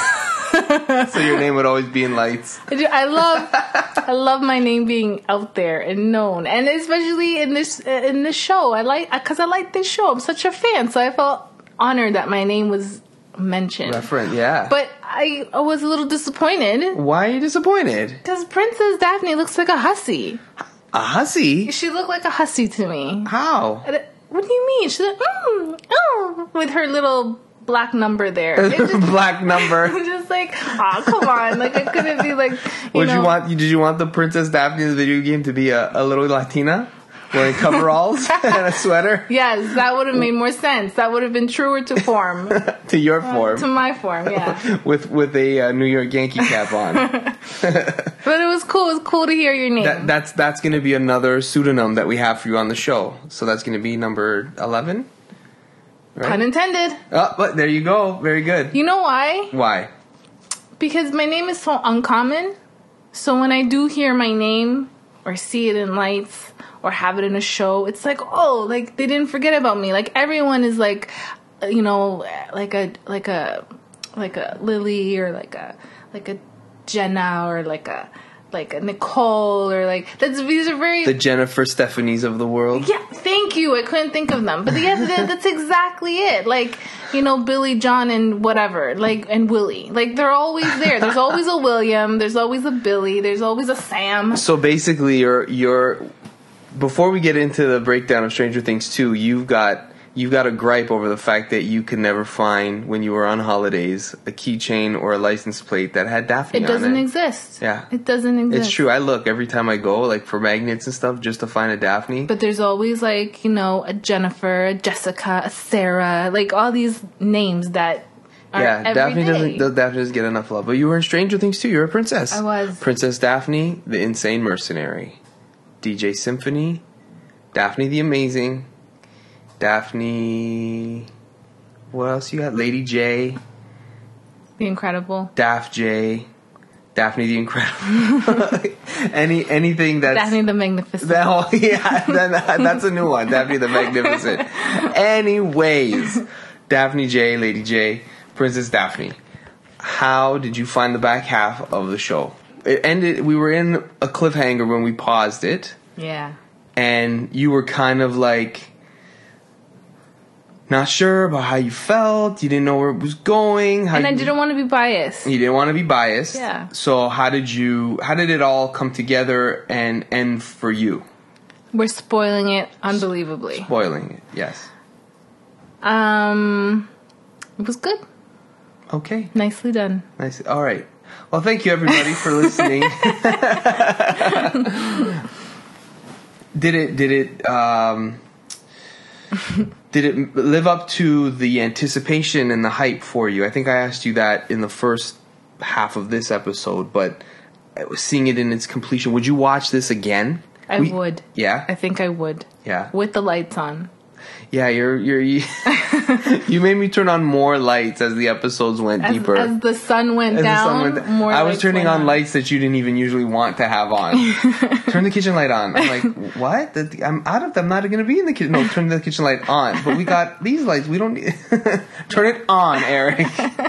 so your name would always be in lights. I do- I love, I love my name being out there and known, and especially in this in this show. I like because I like this show. I'm such a fan, so I felt honored that my name was mentioned. Referent, yeah. But I, I was a little disappointed Why are you disappointed? because Princess Daphne looks like a hussy. A hussy? She looked like a hussy to me. How? And it- What do you mean? She's like, mm, oh, with her little black number there. It just, Black number. I'm just like, oh, come on. Like, it couldn't be like, you Would know. you want? Did you want the Princess Daphne in the video game to be a, a little Latina, wearing coveralls and a sweater Yes, that would have made more sense. That would have been truer to form. to your form, To my form, yeah. with with a uh, New York Yankee cap on? But it was cool. It was cool to hear your name. That, that's that's going to be another pseudonym that we have for you on the show. So that's going to be number eleven. Pun intended. Oh, but there you go. Very good. You know why? Why? Because my name is so uncommon. So when I do hear my name or see it in lights or have it in a show, it's like, oh, like they didn't forget about me. Like everyone is like, you know, like a like a like a Lily or like a like a Jenna or like a like a Nicole or like that's these are very The Jennifer Stephanies of the world. yeah. Thank Thank you. I couldn't think of them. But yeah, that, that's exactly it. Like, you know, Billy, John, and whatever. Like, and Willie. Like, they're always there. There's always a William. There's always a Billy. There's always a Sam. So basically, you're you're. Before we get into the breakdown of Stranger Things two, you've got you've got a gripe over the fact that you could never find, when you were on holidays, a keychain or a license plate that had Daphne on it. It doesn't exist. Yeah. It doesn't exist. It's true. I look every time I go, like, for magnets and stuff, just to find a Daphne. But there's always, like, you know, a Jennifer, a Jessica, a Sarah, like, all these names that are yeah, every Daphne day. doesn't Daphne doesn't get enough love. But you were in Stranger Things too. You're a princess. I was. Princess Daphne, the Insane Mercenary. D J Symphony, Daphne the Amazing, Daphne... What else you got? Lady J. The Incredible. Daft J. Daphne the Incredible. Any anything that's... Daphne the Magnificent. That, oh, yeah, that, that's a new one. Daphne the Magnificent. Anyways, Daphne J, Lady J, Princess Daphne. How did you find the back half of the show? It ended... We were in a cliffhanger when we paused it. Yeah. And you were kind of like... Not sure about how you felt. You didn't know where it was going. How and I you, didn't want to be biased. You didn't want to be biased. Yeah. So how did you? How did it all come together and end for you? We're spoiling it unbelievably. Spoiling it, yes. Um, it was good. Okay. Nicely done. Nice. All right. Well, thank you everybody for listening. did it? Did it? Um, Did it live up to the anticipation and the hype for you? I think I asked you that in the first half of this episode, but seeing it in its completion, would you watch this again? I we, would. Yeah? I think I would. Yeah. With the lights on. Yeah, you're you're you, you made me turn on more lights as the episodes went as, deeper. As the sun went as down, the sun went, more I was lights turning went on, on lights that you didn't even usually want to have on. Turn the kitchen light on. I'm like, what? The, I'm out of them. I'm not going to be in the kitchen. No, turn the kitchen light on. But we got these lights. We don't need... Turn it on, Eric.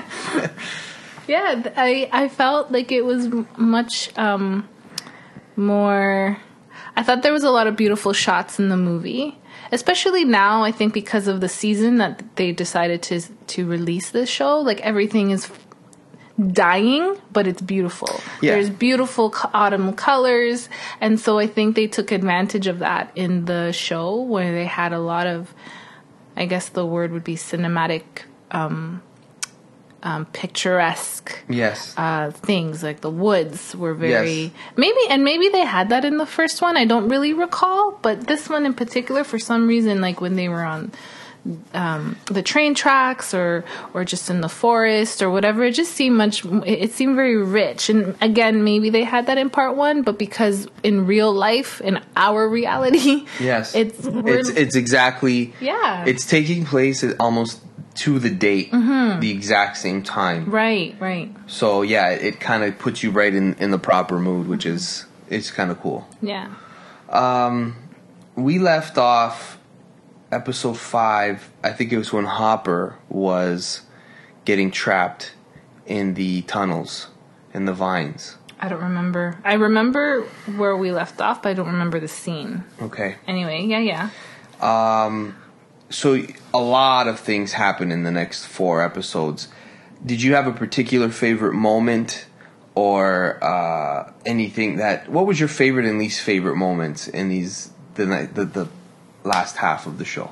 Yeah, I I felt like it was much um, more... I thought there was a lot of beautiful shots in the movie. Especially now, I think because of the season that they decided to to release this show, like everything is dying, but it's beautiful. Yeah. There's beautiful autumn colors, and so I think they took advantage of that in the show, where they had a lot of, I guess the word would be cinematic, um, um, picturesque. Yes. Uh, things like the woods were very Yes. maybe, and maybe they had that in the first one. I don't really recall, but this one in particular, for some reason, like when they were on um, the train tracks or or just in the forest or whatever, it just seemed much. It seemed very rich. And again, maybe they had that in part one, but because in real life, in our reality, Yes. it's It's it's exactly. Yeah. It's taking place at almost to the date, mm-hmm. the exact same time. right, right, So yeah, it, it kind of puts you right in, in the proper mood, which is it's kind of cool. yeah. Um, we left off episode five. I think it was when Hopper was getting trapped in the tunnels in the vines. I don't remember. I remember where we left off, but I don't remember the scene. Okay. Anyway, yeah, yeah. Um, so a lot of things happen in the next four episodes. Did you have a particular favorite moment or uh, anything that? What was your favorite and least favorite moments in these the night the, the last half of the show?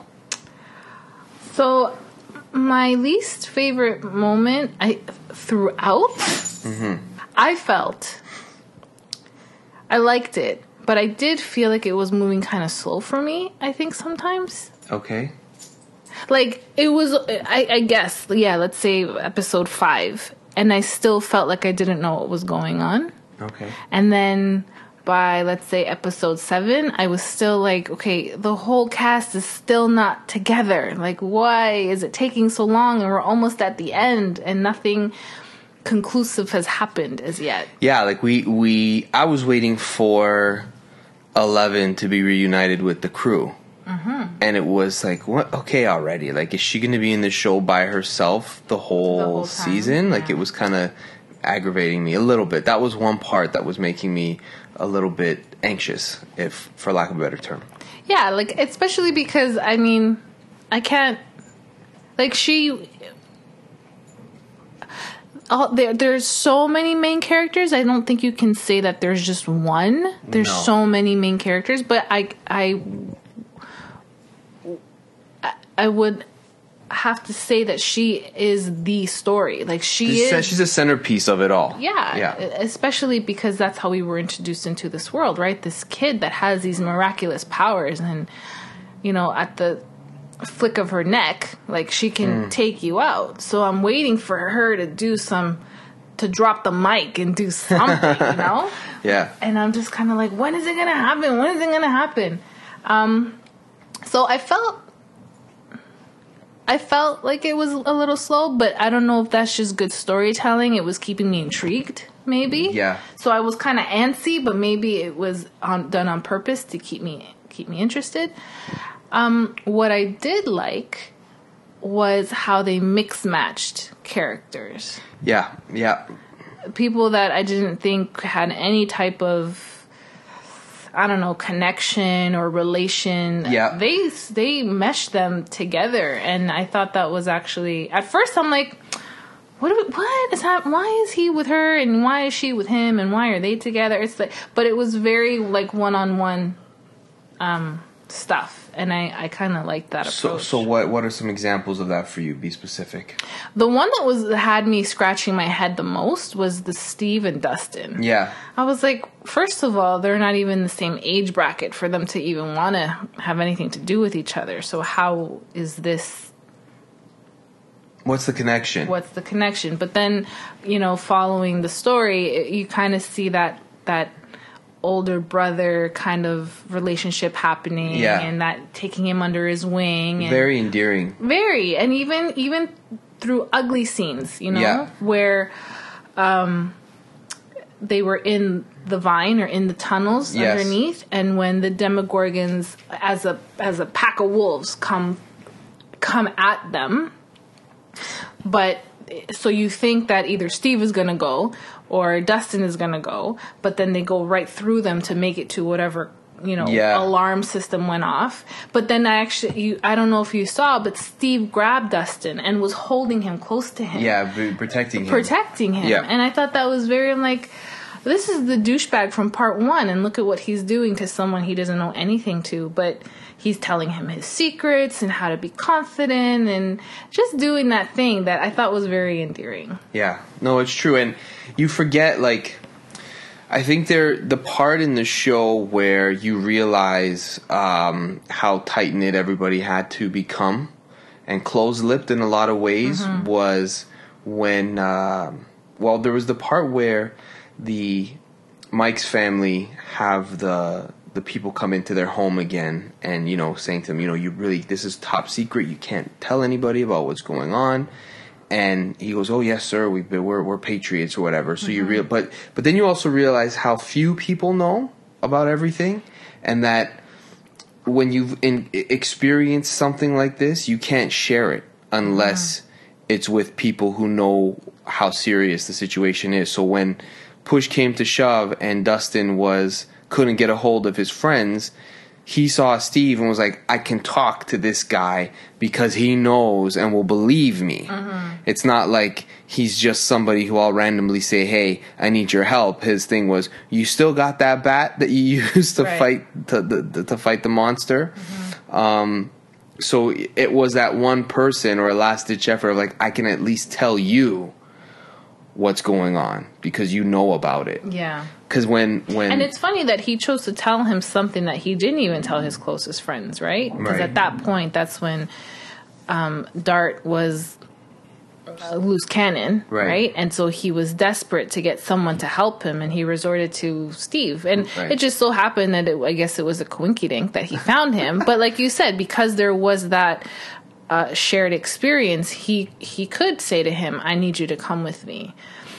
So, my least favorite moment, I throughout, Mm-hmm. I felt I liked it, but I did feel like it was moving kind of slow for me. I think sometimes. Okay. Like, it was, I, I guess, yeah, let's say episode five, and I still felt like I didn't know what was going on. Okay. And then by, let's say, episode seven, I was still like, okay, the whole cast is still not together. Like, why is it taking so long? And we're almost at the end, and nothing conclusive has happened as yet. Yeah, like we, we I was waiting for Eleven to be reunited with the crew. Mm-hmm. And it was like, what? Okay, already. Like, is she going to be in the show by herself the whole, The whole time, season? Like, yeah. it was kind of aggravating me a little bit. That was one part that was making me a little bit anxious, if for lack of a better term. Yeah, like, especially because, I mean, I can't, like, she, oh, there, there's so many main characters, I don't think you can say that there's just one. There's No. so many main characters, but I, I, I would have to say that she is the story. Like, she She's, is. she's a centerpiece of it all. Yeah, Yeah. especially because that's how we were introduced into this world, right? This kid that has these miraculous powers, and, you know, at the flick of her neck, like, she can Mm. take you out. So I'm waiting for her to do some, to drop the mic and do something, you know? Yeah. And I'm just kind of like, when is it going to happen? When is it going to happen? Um, so I felt, I felt like it was a little slow, but I don't know if that's just good storytelling. It was keeping me intrigued, maybe. Yeah. So I was kind of antsy, but maybe it was on, done on purpose to keep me keep me interested. Um, what I did like was how they mix matched characters. Yeah. Yeah. People that I didn't think had any type of, I don't know, connection or relation. Yeah. They they meshed them together, and I thought that was actually, at first I'm like, what do we, what is that? Why is he with her and why is she with him and why are they together? It's like, but it was very like one-on-one um stuff, and I I kind of liked that approach. So, so what, what are some examples of that for you? Be specific. The one that was had me scratching my head the most was the Steve and Dustin. Yeah. I was like, first of all, they're not even the same age bracket for them to even want to have anything to do with each other. So how is this? What's the connection? What's the connection? But then, you know, following the story, it, you kind of see that that older brother kind of relationship happening, Yeah. and that taking him under his wing. And Very endearing. Very, and even even through ugly scenes, you know, Yeah. where um, they were in the vine or in the tunnels Yes. underneath, and when the Demogorgons, as a as a pack of wolves, come come at them, but so you think that either Steve is gonna go or Dustin is gonna go, but then they go right through them to make it to whatever, you know, Yeah. alarm system went off. But then I actually, you, I don't know if you saw, but Steve grabbed Dustin and was holding him close to him. Yeah, b- protecting him. Protecting him. Yeah. And I thought that was very, I'm like, this is the douchebag from part one, and look at what he's doing to someone he doesn't know anything to, but he's telling him his secrets and how to be confident and just doing that thing that I thought was very endearing. Yeah, no, it's true, and you forget, like, I think there the part in the show where you realize um, how tight knit everybody had to become and close lipped in a lot of ways Mm-hmm. was when, uh, well, there was the part where the Mike's family have the the people come into their home again, and you know, saying to them, you know, you really, this is top secret. You can't tell anybody about what's going on. And he goes, "Oh yes, sir. We've been, we're we're patriots or whatever." So mm-hmm. you real, but but then you also realize how few people know about everything, and that when you've in, experienced something like this, you can't share it unless mm-hmm. it's with people who know how serious the situation is. So when push came to shove, and Dustin was couldn't get a hold of his friends, he saw Steve and was like, I can talk to this guy because he knows and will believe me. Mm-hmm. It's not like he's just somebody who I'll randomly say, hey, I need your help. His thing was, you still got that bat that you used to right. fight to, the, to fight the monster? Mm-hmm. Um, so it was that one person or a last-ditch effort of like, I can at least tell you what's going on because you know about it. Yeah. Because when, when... And it's funny that he chose to tell him something that he didn't even tell his closest friends, right? Because Right. at that point, that's when um, Dart was a loose cannon, Right. right. And so he was desperate to get someone to help him, and he resorted to Steve. And Right. it just so happened that it, I guess it was a coinkydink that he found him. But like you said, because there was that uh, shared experience, he he could say to him, I need you to come with me.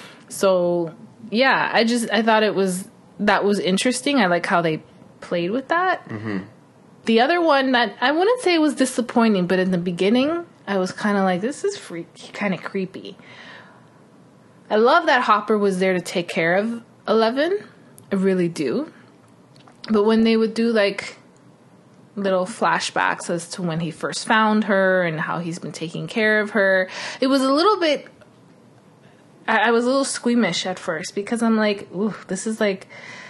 So... yeah, I just, I thought it was, that was interesting. I like how they played with that. Mm-hmm. The other one that, I wouldn't say it was disappointing, but in the beginning, I was kind of like, this is freak, kind of creepy. I love that Hopper was there to take care of Eleven. I really do. But when they would do like little flashbacks as to when he first found her and how he's been taking care of her, it was a little bit, I, I was a little squeamish at first because I'm like, ooh, this is like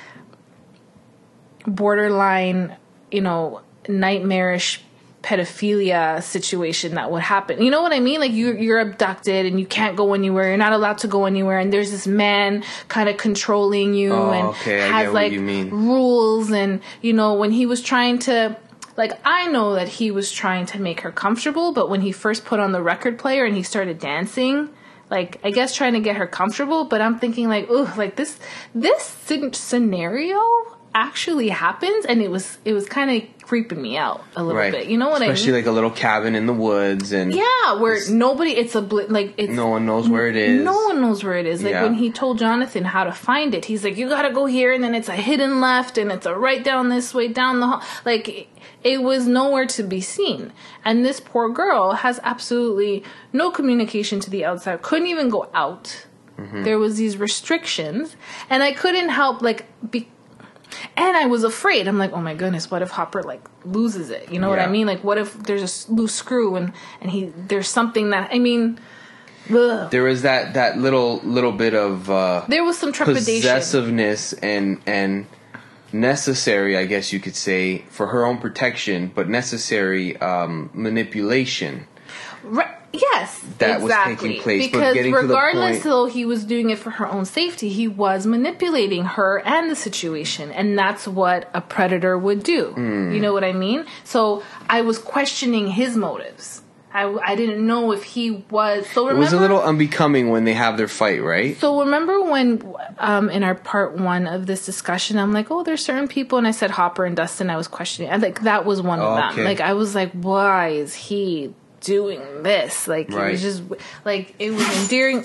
borderline, you know, nightmarish pedophilia situation that would happen. You know what I mean? Like you, you're abducted and you can't go anywhere. You're not allowed to go anywhere. And there's this man kind of controlling you oh, and okay, I has get like what you mean. rules. And, you know, when he was trying to, like, I know that he was trying to make her comfortable, but when he first put on the record player and he started dancing, like, I guess trying to get her comfortable, but I'm thinking like, ooh, like this, this scenario actually happens, and it was it was kind of creeping me out a little right. bit. You know what Especially I mean? Especially like a little cabin in the woods, and yeah, where nobody. It's a bl- like it's no one knows where it is. No one knows where it is. Like yeah. when he told Jonathan how to find it, he's like, "You gotta go here, and then it's a hidden left, and it's a right down this way down the hall." Like it, it was nowhere to be seen, and this poor girl has absolutely no communication to the outside. Couldn't even go out. Mm-hmm. There was these restrictions, and I couldn't help like be. And I was afraid. I'm like, oh my goodness, what if Hopper like loses it? You know yeah. what I mean? Like, what if there's a loose screw and, and he there's something that I mean. Ugh. There was that, that little little bit of uh, there was some trepidation, possessiveness, and and necessary, I guess you could say, for her own protection, but necessary um, manipulation. Right. Yes, that exactly. was taking place. Because but getting regardless, to the point, though he was doing it for her own safety, he was manipulating her and the situation, and that's what a predator would do. Mm. You know what I mean? So I was questioning his motives. I, I didn't know if he was. So remember, it was a little unbecoming when they have their fight, right? So remember when um, in our part one of this discussion, I'm like, oh, there's certain people, and I said Hopper and Dustin. I was questioning, and like that was one of oh, them. Okay. Like I was like, why is he doing this? Like right. it was just like it was endearing.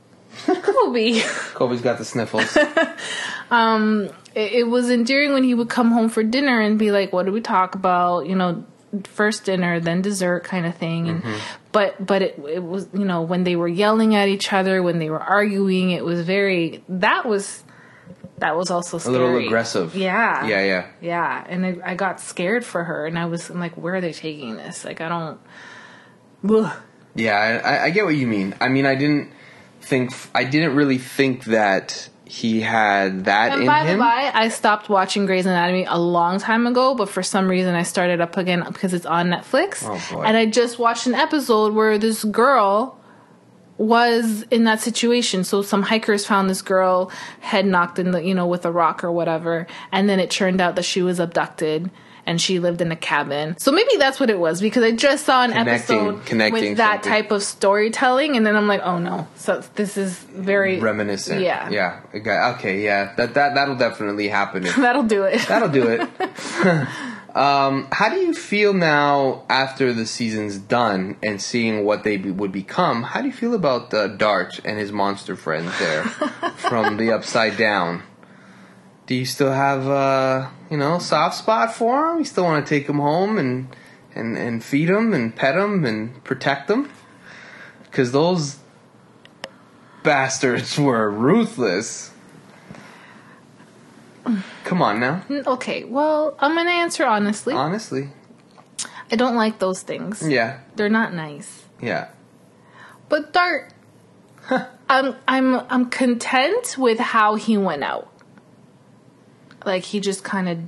Kobe. Kobe's got the sniffles. um, it, it was endearing when he would come home for dinner and be like, "What did we talk about?" You know, first dinner, then dessert, kind of thing. And mm-hmm. but but it it was, you know, when they were yelling at each other, when they were arguing, it was very that was. That was also scary. A little aggressive. Yeah. Yeah, yeah. Yeah. And I, I got scared for her, and I was I'm like, where are they taking this? Like, I don't. Ugh. Yeah, I, I get what you mean. I mean, I didn't think. I didn't really think that he had that and in by him. the by, I stopped watching Grey's Anatomy a long time ago, but for some reason I started up again because it's on Netflix. Oh, boy. And I just watched an episode where this girl was in that situation. So some hikers found this girl head knocked in the, you know, with a rock or whatever. And then it turned out that she was abducted and she lived in a cabin. So maybe that's what it was, because I just saw an connecting, episode connecting with that something. type of storytelling. And then I'm like, oh no. So this is very reminiscent. Yeah. Yeah. Okay. Yeah. That, that, that'll definitely happen. If, that'll do it. That'll do it. Um, how do you feel now after the season's done and seeing what they be, would become? How do you feel about uh, Dart and his monster friends there from the Upside Down? Do you still have uh, you know, soft spot for them? You still want to take them home and and and feed them and pet them and protect them? Because those bastards were ruthless. Come on now. Okay, well, I'm going to answer honestly. Honestly. I don't like those things. Yeah. They're not nice. Yeah. But Dart, I'm I'm I'm content with how he went out. Like, he just kind of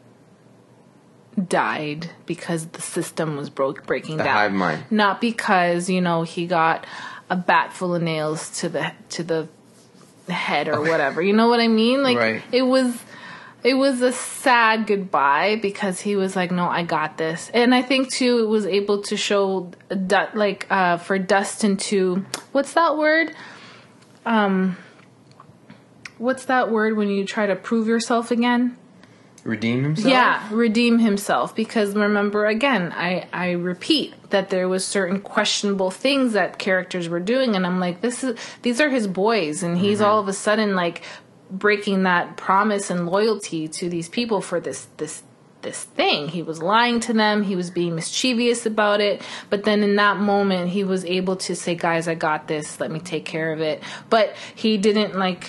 died because the system was broke breaking the down. hive mind. Not because, you know, he got a bat full of nails to the to the head or okay. whatever. You know what I mean? Like, right. it was it was a sad goodbye because he was like, no, I got this. And I think too it was able to show like uh for Dustin to, what's that word? Um what's that word when you try to prove yourself again? Redeem himself? Yeah, redeem himself. Because remember, again, I, I repeat that there was certain questionable things that characters were doing, and I'm like, this is these are his boys, and he's mm-hmm. all of a sudden like breaking that promise and loyalty to these people for this this this thing. He was lying to them. He was being mischievous about it. But then in that moment, he was able to say, guys, I got this. Let me take care of it. But he didn't, like,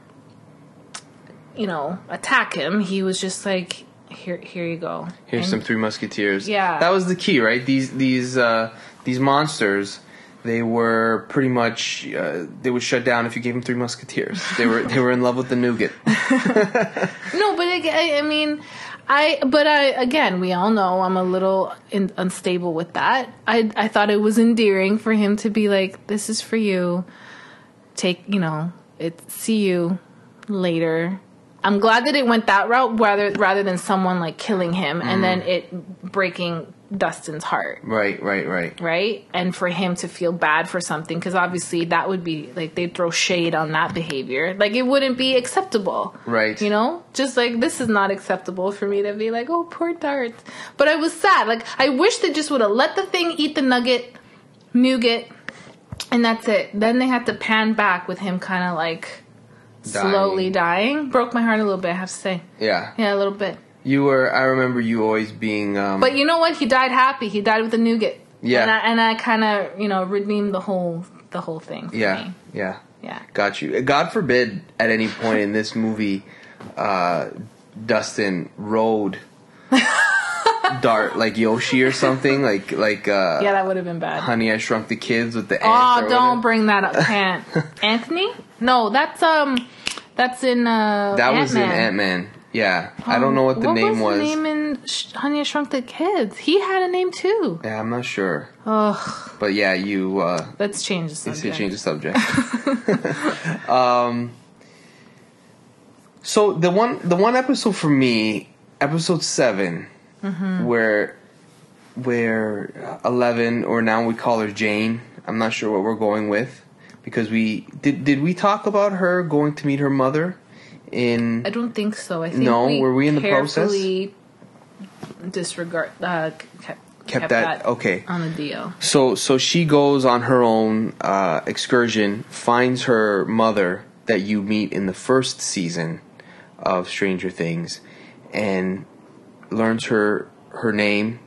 you know, attack him. He was just like, here here you go. Here's and, some Three Musketeers. Yeah. That was the key, right? These, these, uh, these monsters... They were pretty much uh, they would shut down if you gave them Three Musketeers. They were they were in love with the nougat. No, but I, I mean, I but I again we all know I'm a little in, unstable with that. I I thought it was endearing for him to be like, "This is for you. Take you know it. See you later." I'm glad that it went that route rather rather than someone like killing him mm. and then it breaking Dustin's heart. Right, right, right. Right? And for him to feel bad for something, because obviously that would be, like, they'd throw shade on that behavior. Like, it wouldn't be acceptable. Right. You know? Just like, this is not acceptable for me to be like, oh, poor Dart. But I was sad. Like, I wish they just would have let the thing eat the nugget, nougat, and that's it. Then they had to pan back with him kind of, like, dying. slowly dying. Broke my heart a little bit, I have to say. Yeah. Yeah, a little bit. You were, I remember you always being... Um, but you know what? He died happy. He died with a nougat. Yeah. And I, and I kind of, you know, redeemed the whole the whole thing for yeah, me. Yeah. Yeah. Got you. God forbid at any point in this movie, uh, Dustin rode Dart like Yoshi or something. Like, like uh, yeah, that would have been bad. Honey, I Shrunk the Kids with the ants. Oh, don't bring that up. Can't. Anthony? No, that's, um, that's in, uh, That Ant-Man. was in Ant-Man. Yeah, um, I don't know what the what name was. What was the name in Honey, I Shrunk the Kids? He had a name too. Yeah, I'm not sure. Ugh. But yeah, you. Uh, Let's change the subject. Let's change the subject. um. So the one, the one episode for me, episode seven, mm-hmm. where, where Eleven, or now we call her Jane. I'm not sure what we're going with, because we did. Did we talk about her going to meet her mother? In I don't think so. I think no. We were we in the process? Disregard uh, kept, kept, kept that, that okay on the deal. So so she goes on her own uh, excursion, finds her mother that you meet in the first season of Stranger Things, and learns her her name.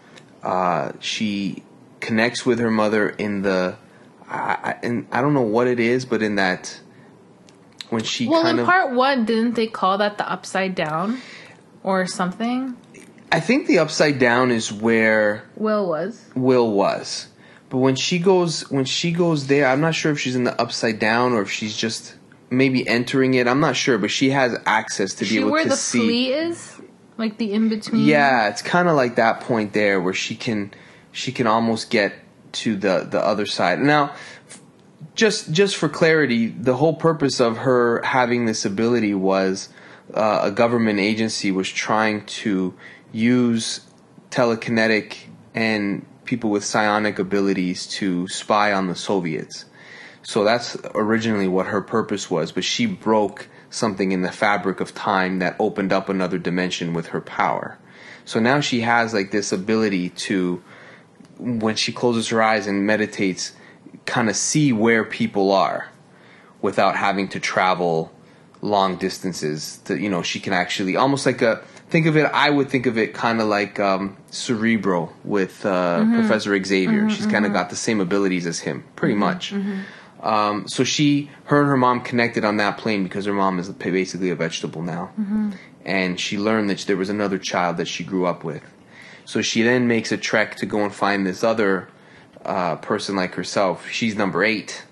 Uh, she connects with her mother in the I, I, and I don't know what it is, but in that. When she well, kind in of, part one, didn't they call that the Upside Down or something? I think the Upside Down is where Will was. Will was. But when she goes when she goes there, I'm not sure if she's in the Upside Down or if she's just maybe entering it. I'm not sure, but she has access to she be able where to the see. flea is? Like the in-between? Yeah, it's kind of like that point there where she can she can almost get to the, the other side. Now, Just just for clarity, the whole purpose of her having this ability was uh, a government agency was trying to use telekinetic and people with psionic abilities to spy on the Soviets. So that's originally what her purpose was, but she broke something in the fabric of time that opened up another dimension with her power. So now she has like this ability to, when she closes her eyes and meditates, kind of see where people are without having to travel long distances. To, you know, she can actually almost like a think of it. I would think of it kind of like um, Cerebro with uh, mm-hmm. Professor Xavier. Mm-hmm, She's kind of mm-hmm. got the same abilities as him, pretty mm-hmm, much. Mm-hmm. Um, so she, her and her mom connected on that plane because her mom is basically a vegetable now, mm-hmm. and she learned that there was another child that she grew up with. So she then makes a trek to go and find this other. Uh, person like herself. She's number eight,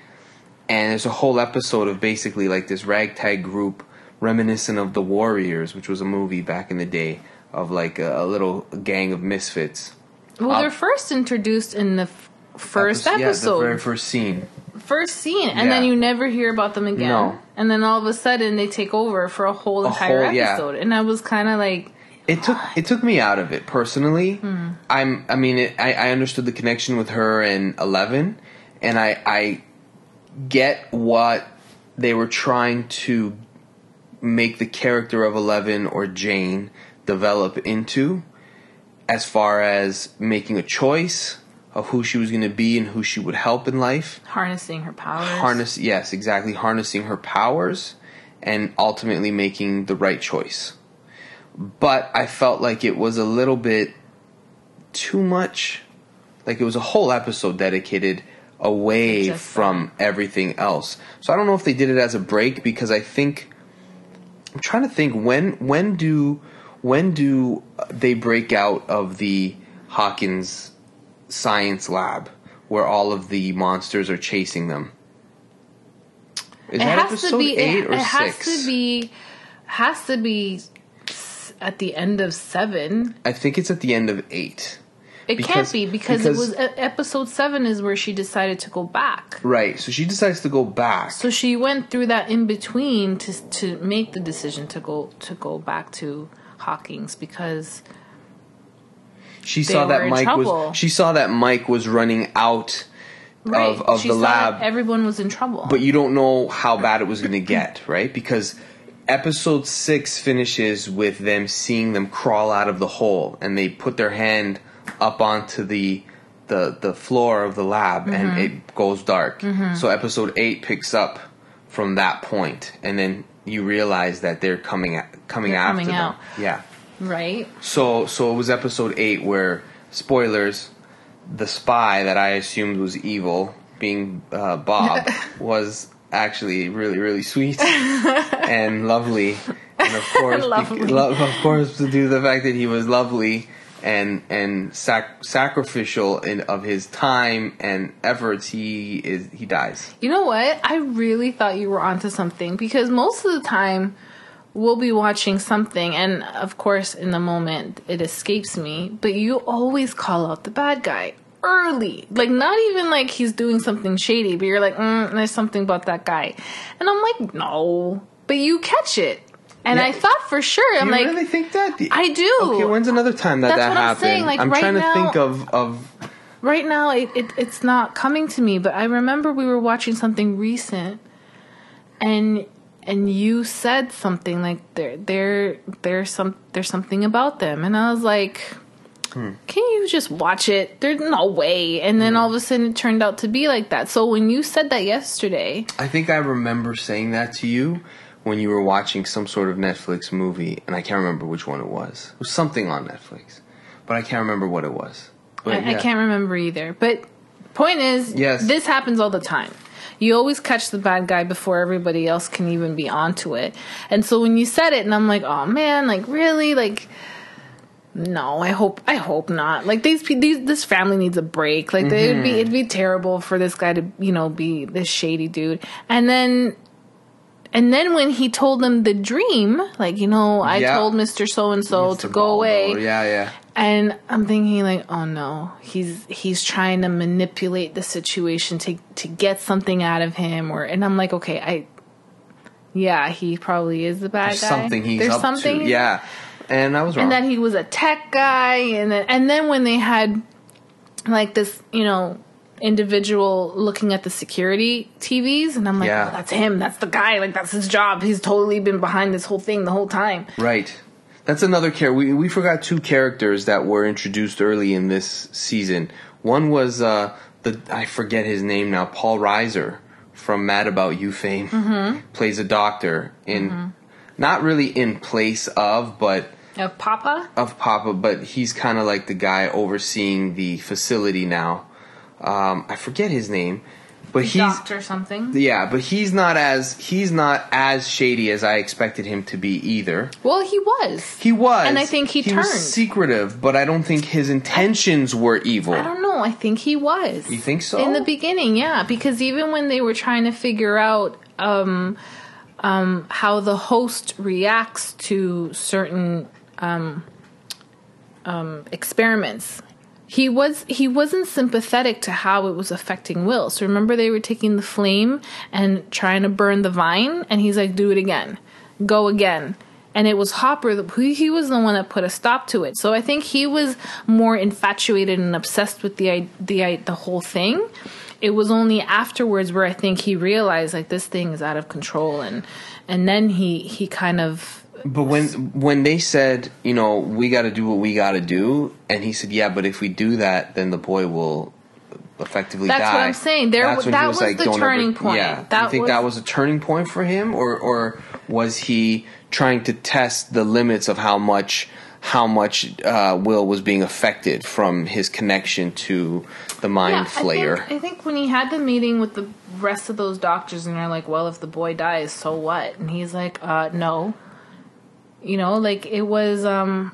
and there's a whole episode of basically like this ragtag group reminiscent of The Warriors, which was a movie back in the day of like a, a little gang of misfits. Well, uh, they're first introduced in the f- first episode, episode, yeah, the very first scene, first scene, and yeah. then you never hear about them again. No. And then all of a sudden they take over for a whole a entire whole, episode, yeah. and I was kind of like. It took it took me out of it personally. Mm. I'm I mean it, I I understood the connection with her and Eleven, and I I get what they were trying to make the character of Eleven or Jane develop into, as far as making a choice of who she was going to be and who she would help in life. Harnessing her powers. Harness yes, exactly, harnessing her powers and ultimately making the right choice. but I felt like it was a little bit too much. Like it was a whole episode dedicated away Just from that. everything else. So I don't know if they did it as a break, because I think I'm trying to think when when do when do they break out of the Hawkins science lab where all of the monsters are chasing them? Is It that has episode to be. eight It, or it has six? to be. Has to be s- at the end of seven. I think it's at the end of eight. It Because- can't be because, because- it was uh, episode seven is where she decided to go back. Right. So she decides to go back. So she went through that in between to to make the decision to go to go back to Hawkins because She they saw were that in Mike trouble. was. She saw that Mike was running out right, of of she the saw lab, that everyone was in trouble. but you don't know how bad it was going to get, right? Because episode six finishes with them seeing them crawl out of the hole, and they put their hand up onto the the the floor of the lab, Mm-hmm. and it goes dark. So episode eight picks up from that point, and then you realize that they're coming at, coming They're after coming them. out. Yeah. right? So so it was episode eight where, spoilers, the spy that I assumed was evil, being uh, Bob, was actually really really sweet and lovely, and of course, Lovely. bec- lo- of course, due to the fact that he was lovely and and sac- sacrificial in of his time and efforts, he is he dies. You know what? I really thought you were onto something because most of the time we'll be watching something and of course in the moment it escapes me, but you always call out the bad guy early. Like not even like he's doing something shady, but you're like, mm, there's something about that guy. And I'm like, no. But you catch it. And Yeah. I thought for sure, I'm you like, really think that? I do. Okay, when's another time that That's that what I'm happened? saying, like, right trying to now- think of of. right now it, it it's not coming to me, but I remember we were watching something recent and and you said something like there there there's some there's something about them, and I was like, Hmm. can you just watch it? There's no way. And then all of a sudden it turned out to be like that. So when you said that yesterday, I think I remember saying that to you when you were watching some sort of Netflix movie, and I can't remember which one it was. It was something on Netflix, but I can't remember what it was. But, I, I yeah. can't remember either. But point is, Yes. this happens all the time. You always catch the bad guy before everybody else can even be onto it. And so when you said it, and I'm like, oh man, like really, like. No, I hope I hope not. Like these, pe- these this family needs a break. Like they would be, it'd be terrible for this guy to, you know, be this shady dude. And then, and then when he told them the dream, like you know, I Yeah. told Mister So and So Mister to go Baldo. away. Yeah, yeah. And I'm thinking like, oh no, he's he's trying to manipulate the situation to to get something out of him, or and I'm like, okay, I, yeah, he probably is the bad There's guy. something he's There's up something, to. Yeah, and I was wrong. and that he was a tech guy, and then and then when they had like this, you know, individual looking at the security T Vs, and I'm like, Yeah. oh, that's him, that's the guy, like that's his job. He's totally been behind this whole thing the whole time. Right. That's another character. We, we forgot two characters that were introduced early in this season. One was, uh, the I forget his name now, Paul Reiser from Mad About You fame. Mm-hmm. Plays a doctor in, Mm-hmm. not really in place of, but Of Papa. of Papa, but he's kind of like the guy overseeing the facility now. Um, I forget his name, but he's Doctor something. yeah, but he's not as he's not as shady as I expected him to be either. Well, he was. He was, And I think he was turned. secretive, but I don't think his intentions were evil. I don't know. I think he was. You think so? In the beginning, yeah. Because even when they were trying to figure out um, um, how the host reacts to certain um, um, experiments, he was he wasn't sympathetic to how it was affecting Will. So remember, they were taking the flame and trying to burn the vine, and he's like, "Do it again, go again." And it was Hopper, the, he he was the one that put a stop to it. So I think he was more infatuated and obsessed with the the the whole thing. It was only afterwards where I think he realized like this thing is out of control, and and then he he kind of. But when when they said, you know, we got to do what we got to do, and he said, yeah, but if we do that, then the boy will effectively That's die. what I'm saying. There, That's when that he was, like, the "Don't turning ever-" point. Yeah, That you think was, that was a turning point for him, or or Was he trying to test the limits of how much how much uh, Will was being affected from his connection to the Mind yeah, Flayer? I think, I think when he had the meeting with the rest of those doctors, and they're like, well, if the boy dies, so what? And he's like, uh, no. You know, like, it was, um...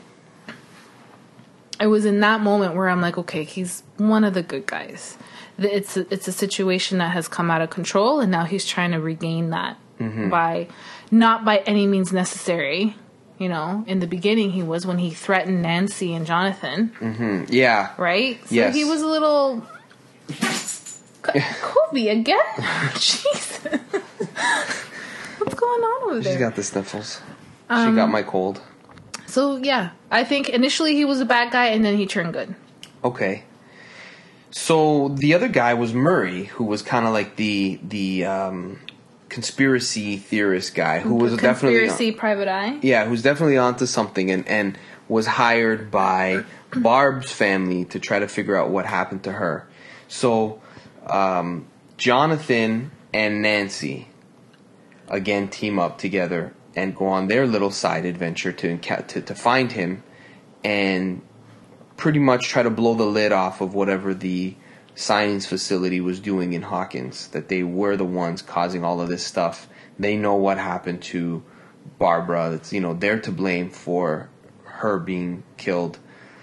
It was in that moment where I'm like, okay, he's one of the good guys. It's a, it's a situation that has come out of control, and now he's trying to regain that mm-hmm. by... Not by any means necessary. You know, in the beginning he was when he threatened Nancy and Jonathan. Mm-hmm. Yeah. Right? So yes. he was a little... Kobe again? Jesus. What's going on over there? She's got the sniffles. Um, she got my cold. So, yeah. I think initially he was a bad guy and then he turned good. Okay. So the other guy was Murray, who was kind of like the... the um, conspiracy theorist guy who was definitely conspiracy private eye. Yeah, who's definitely onto something, and and was hired by Barb's family to try to figure out what happened to her. So um, Jonathan and Nancy again team up together and go on their little side adventure to to, to find him and pretty much try to blow the lid off of whatever the science facility was doing in Hawkins, that they were the ones causing all of this stuff. They know what happened to Barbara. It's, you know, they're to blame for her being killed.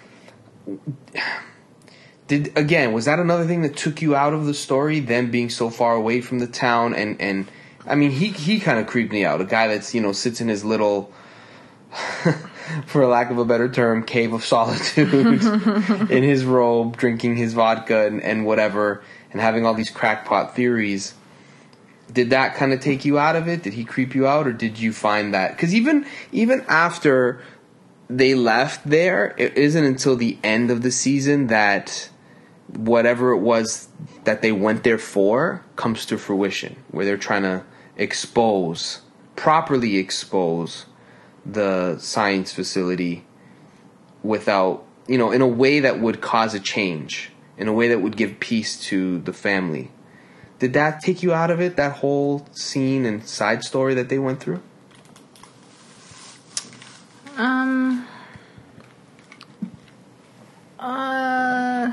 Did again, was that another thing that took you out of the story, them being so far away from the town? And, and I mean, he, he kind of creeped me out. A guy that's, you know, sits in his little... for lack of a better term, cave of solitude in his robe, drinking his vodka and, and whatever, and having all these crackpot theories. Did that kind of take you out of it? Did he creep you out, or did you find that? Because even even after they left there, it isn't until the end of the season that whatever it was that they went there for comes to fruition, where they're trying to expose, properly expose the science facility without, you know, in a way that would cause a change, in a way that would give peace to the family. Did that take you out of it, that whole scene and side story that they went through? Um. Uh.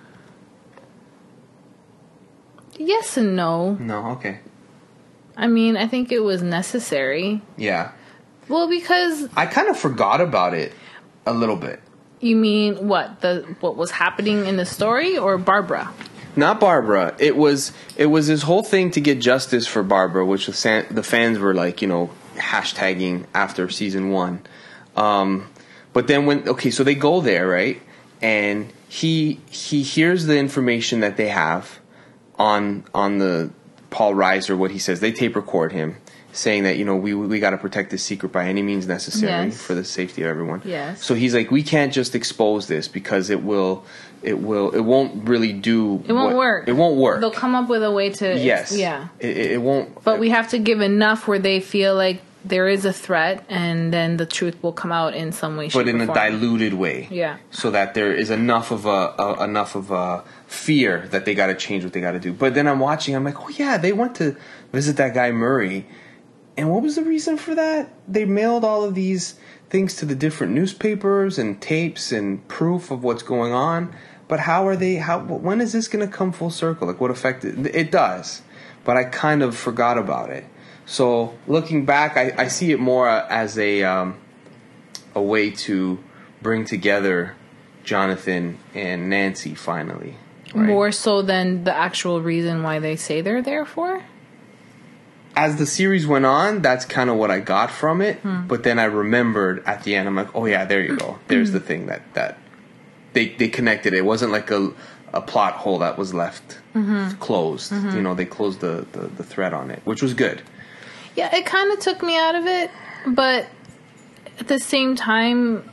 Yes and no. No, okay. I mean, I think it was necessary. Yeah. Well, because I kind of forgot about it a little bit. You mean what? The what was happening in the story, or Barbara? Not Barbara. It was it was this whole thing to get justice for Barbara, which the, san- the fans were like, you know, hashtagging after season one. Um, but then when okay, so they go there, right? And he he hears the information that they have on on the Paul Reiser, what he says. They tape record him saying that, you know, we we got to protect this secret by any means necessary yes. for the safety of everyone. Yes. So he's like, we can't just expose this because it will, it will, it won't really do. It won't what, work. It won't work. They'll come up with a way to. Yes. Yeah. It, it won't. But we have to give enough where they feel like there is a threat, and then the truth will come out in some way. But in a form. diluted way. Yeah. So that there is enough of a, a enough of a fear that they got to change what they got to do. But then I'm watching. I'm like, oh yeah, they went to visit that guy Murray. And what was the reason for that? They mailed all of these things to the different newspapers and tapes and proof of what's going on. But how are they? How? When is this going to come full circle? Like, what effect? It, it does. But I kind of forgot about it. So looking back, I, I see it more as a um, a way to bring together Jonathan and Nancy finally. Right? More so than the actual reason why they say they're there for? As the series went on, that's kind of what I got from it. Hmm. But then I remembered at the end, I'm like, oh yeah, there you go. There's the thing that, that they they connected. It wasn't like a a plot hole that was left mm-hmm. closed. Mm-hmm. You know, they closed the, the, the thread on it, which was good. Yeah, it kind of took me out of it, but at the same time,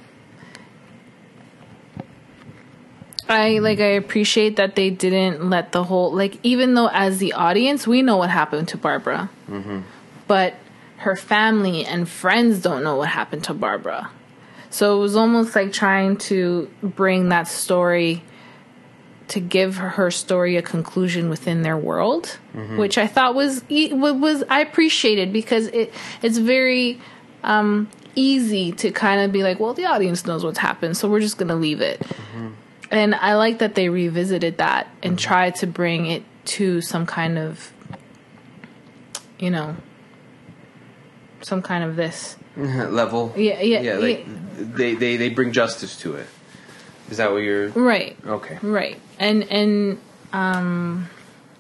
I like I appreciate that they didn't let the whole, like, even though as the audience we know what happened to Barbara, mm-hmm. but her family and friends don't know what happened to Barbara. So it was almost like trying to bring that story to give her, her story a conclusion within their world, mm-hmm. which I thought was was I appreciated, because it it's very um, easy to kind of be like, well, the audience knows what's happened, so we're just going to leave it. Mm-hmm. And I like that they revisited that and mm-hmm. tried to bring it to some kind of, you know, some kind of this level. Yeah, yeah, yeah. Like yeah. they, they they bring justice to it. Is that what you're... Right. Okay. Right. And, and, um...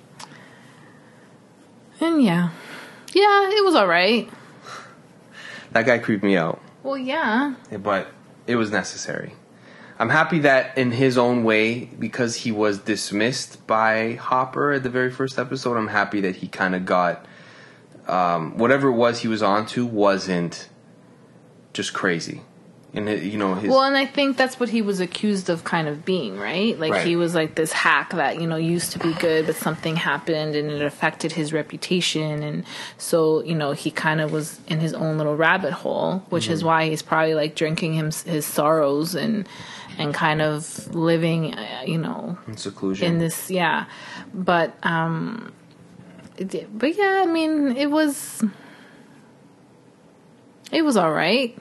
And, yeah. Yeah, it was alright. That guy creeped me out. Well, yeah. But it was necessary. I'm happy that in his own way, because he was dismissed by Hopper at the very first episode, I'm happy that he kind of got... Um, whatever it was he was onto wasn't just crazy. And you know, his well, and I think that's what he was accused of kind of being, right? Like right. he was like this hack that, you know, used to be good, but something happened and it affected his reputation, and so, you know, he kind of was in his own little rabbit hole, which mm-hmm. is why he's probably like drinking him his sorrows and and kind of living, uh, you know, in seclusion in this, yeah. But um, it, but yeah, I mean, it was it was all right.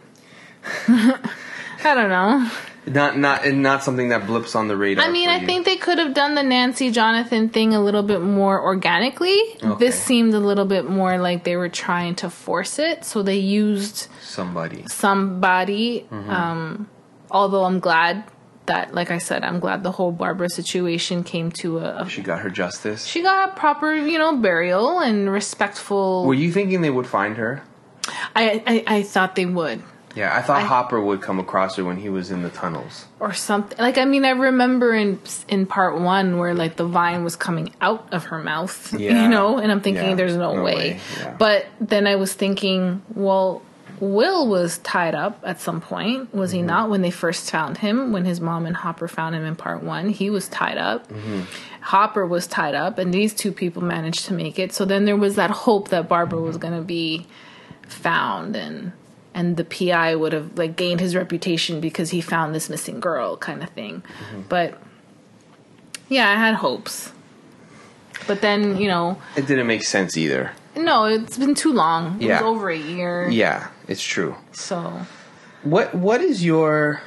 I don't know. Not not and not something that blips on the radar. I mean, I think they could have done the Nancy Jonathan thing a little bit more organically. Okay. This seemed a little bit more like they were trying to force it, so they used somebody. Somebody. Mm-hmm. Um, although I'm glad that, like I said, I'm glad the whole Barbara situation came to a. She got her justice. She got a proper, you know, burial and respectful. Were you thinking they would find her? I I, I thought they would. Yeah, I thought I, Hopper would come across her when he was in the tunnels. Or something. Like, I mean, I remember in in part one where, like, the vine was coming out of her mouth, yeah. you know? And I'm thinking, yeah. there's no, no way. way. Yeah. But then I was thinking, well, Will was tied up at some point. Was mm-hmm. he not? When they first found him, when his mom and Hopper found him in part one, he was tied up. Mm-hmm. Hopper was tied up, and these two people managed to make it. So then there was that hope that Barbara was going to be found, and... and the P I would have like gained his reputation because he found this missing girl kind of thing. Mm-hmm. But yeah, I had hopes. But then, you know, it didn't make sense either. No, it's been too long. It yeah. was over a year. Yeah, it's true. So what what is your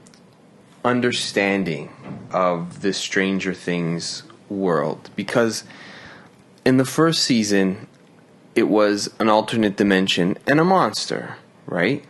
understanding of the Stranger Things world? Because in the first season it was an alternate dimension and a monster. Right?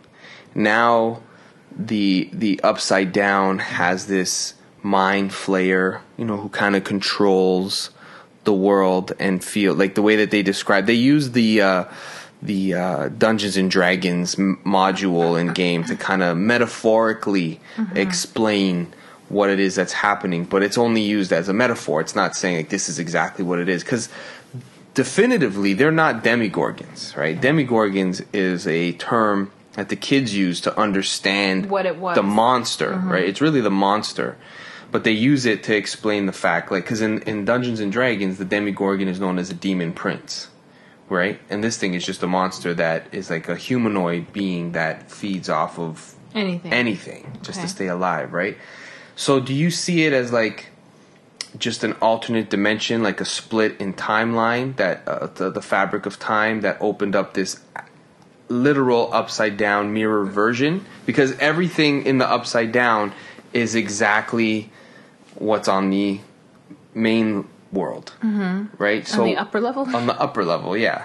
Now the the Upside Down has this mind flayer, you know, who kind of controls the world and feel like the way that they describe. They use the uh, the uh, Dungeons and Dragons m- module in game to kind of metaphorically mm-hmm. explain what it is that's happening, but it's only used as a metaphor. It's not saying like this is exactly what it is, because definitively, they're not demigorgons, right? Demigorgons is a term that the kids use to understand what it was. The monster, mm-hmm. right? It's really the monster. But they use it to explain the fact, like, because in, in Dungeons and Dragons, the demigorgon is known as a demon prince, right? And this thing is just a monster that is like a humanoid being that feeds off of anything, anything just okay. to stay alive, right? So do you see it as like just an alternate dimension, like a split in timeline, that uh, the, the fabric of time that opened up this literal upside down mirror version? Because everything in the upside down is exactly what's on the main world, mm-hmm. right? So on the upper level? On the upper level, yeah.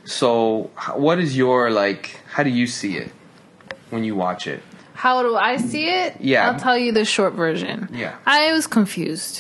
So what is your, like, how do you see it when you watch it? How do I see it? Yeah. I'll tell you the short version. Yeah. I was confused.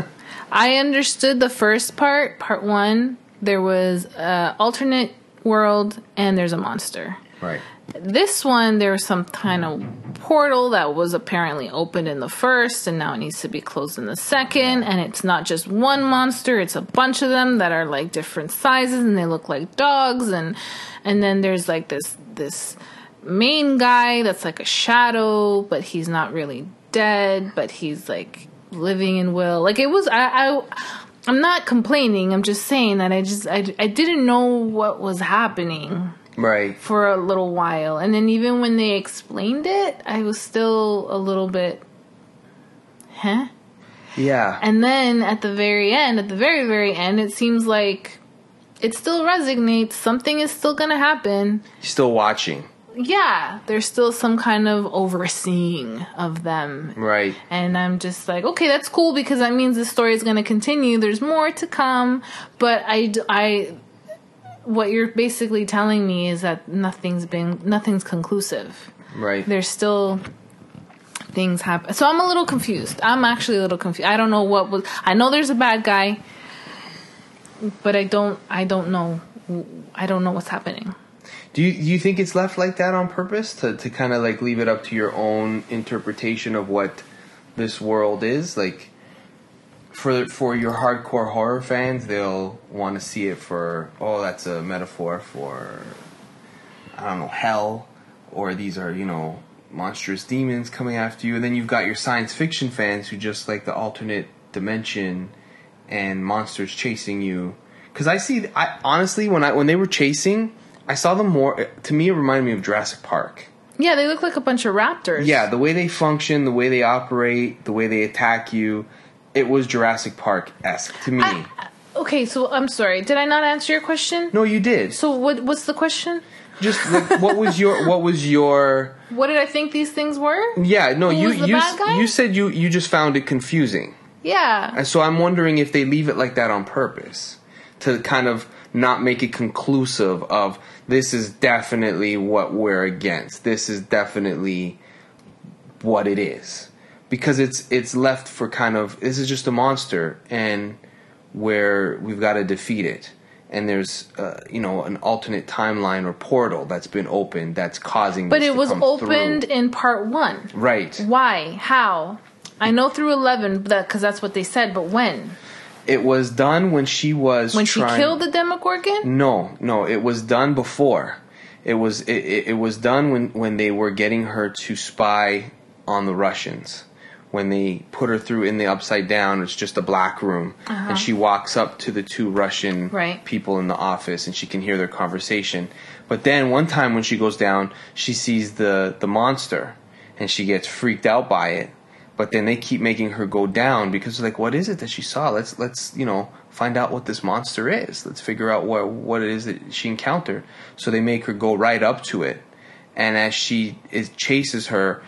I understood the first part, part one. There was an alternate world and there's a monster. Right. This one, there was some kind of portal that was apparently opened in the first, and now it needs to be closed in the second. And it's not just one monster; it's a bunch of them that are like different sizes, and they look like dogs. And and then there's like this this main guy that's like a shadow, but he's not really dead, but he's like living in Will. Like it was, I, I I'm not complaining. I'm just saying that I just I I didn't know what was happening. Right. For a little while. And then even when they explained it, I was still a little bit, huh? Yeah. And then at the very end, at the very, very end, it seems like it still resonates. Something is still going to happen. Still watching. Yeah. There's still some kind of overseeing of them. Right. And I'm just like, okay, that's cool because that means the story is going to continue. There's more to come. But I, I, what you're basically telling me is that nothing's been, nothing's conclusive. Right. There's still things happen. So I'm a little confused. I'm actually a little confused. I don't know what was, I know there's a bad guy, but I don't, I don't know. I don't know what's happening. Do you, do you think it's left like that on purpose to, to kind of like leave it up to your own interpretation of what this world is? Like for for your hardcore horror fans, they'll want to see it for, oh, that's a metaphor for, I don't know, hell, or these are, you know, monstrous demons coming after you. And then you've got your science fiction fans who just like the alternate dimension and monsters chasing you. Because I see, I honestly, when I when they were chasing, I saw them more, to me it reminded me of Jurassic Park. Yeah, they look like a bunch of raptors. Yeah, the way they function, the way they operate, the way they attack you, it was Jurassic Park-esque to me. I, okay, so I'm sorry. Did I not answer your question? No, you did. So what? What's the question? Just like, what was your what was your What did I think these things were? Yeah, no, Who you was the you bad guy? you said you you just found it confusing. Yeah. And so I'm wondering if they leave it like that on purpose to kind of not make it conclusive of this is definitely what we're against. This is definitely what it is. Because it's it's left for kind of, this is just a monster and where we've got to defeat it. And there's, uh, you know, an alternate timeline or portal that's been opened that's causing But this it to was come opened through. in part one. Right. Why? How? I know through eleven because that's what they said, but when? It was done when she was When trying... she killed the Demogorgon? No, no, it was done before. It was it, it, it was done when, when they were getting her to spy on the Russians. When they put her through in the Upside Down, it's just a black room, Uh-huh. and she walks up to the two Russian Right. people in the office, and she can hear their conversation. But then one time when she goes down, she sees the, the monster, and she gets freaked out by it. But then they keep making her go down because they're like, what is it that she saw? Let's let's you know find out what this monster is. Let's figure out what what it is that she encountered. So they make her go right up to it, and as she is, chases her,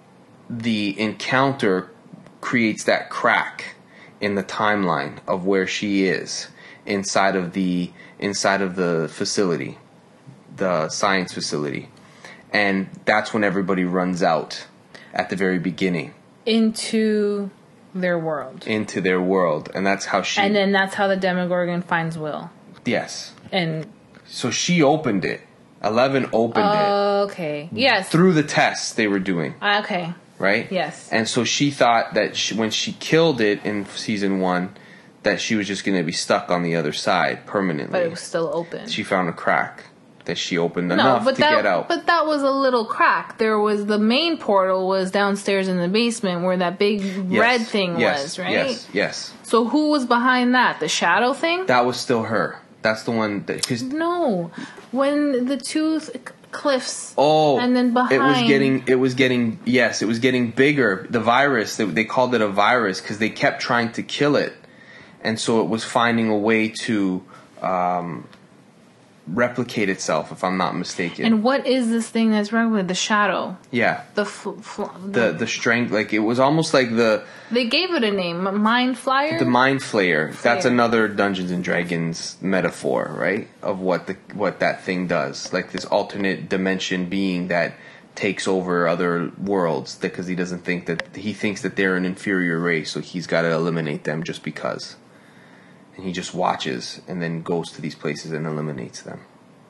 the encounter creates that crack in the timeline of where she is inside of the inside of the facility, the science facility, and that's when everybody runs out at the very beginning Into their world. into their world, and that's how she. And then that's how the Demogorgon finds Will. Yes. And So she opened it. Eleven opened okay, yes. it through the tests they were doing. Uh, okay, Right? yes. And so she thought that she, when she killed it in season one, that she was just going to be stuck on the other side permanently. But it was still open. She found a crack that she opened no, enough but to that get out. but that was a little crack. There was the main portal was downstairs in the basement where that big Yes, red thing yes, was, right? Yes, yes. So who was behind that? The shadow thing? That was still her. That's the one that... Cause, No, when the two th- cliffs. oh, and then behind it was getting... It was getting... Yes, it was getting bigger. The virus, they, they called it a virus because they kept trying to kill it. And so it was finding a way to... Um, replicate itself, if I'm not mistaken. And what is this thing that's wrong with the shadow? Yeah. The, fl- fl- The the strength, like, it was almost like the They gave it a name, Mind Flyer. the Mind Flayer. That's Flayer. another Dungeons and Dragons metaphor, right? Of what the what that thing does. Like this alternate dimension being that takes over other worlds because he doesn't think that he thinks that they're an inferior race, so he's got to eliminate them just because. And he just watches and then goes to these places and eliminates them.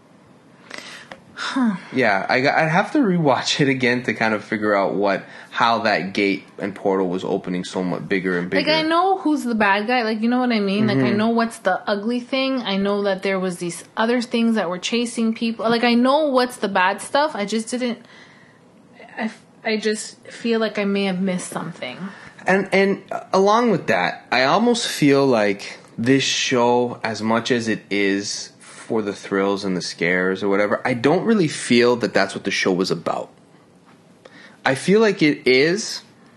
Huh. Yeah, I I'd have to rewatch it again to kind of figure out what how that gate and portal was opening so much bigger and bigger. Like, I know who's the bad guy. Like, you know what I mean? Mm-hmm. Like, I know what's the ugly thing. I know that there was these other things that were chasing people. Like, I know what's the bad stuff. I just didn't... I, I just feel like I may have missed something. And and along with that, I almost feel like this show, as much as it is for the thrills and the scares or whatever, I don't really feel that that's what the show was about. I feel like it is,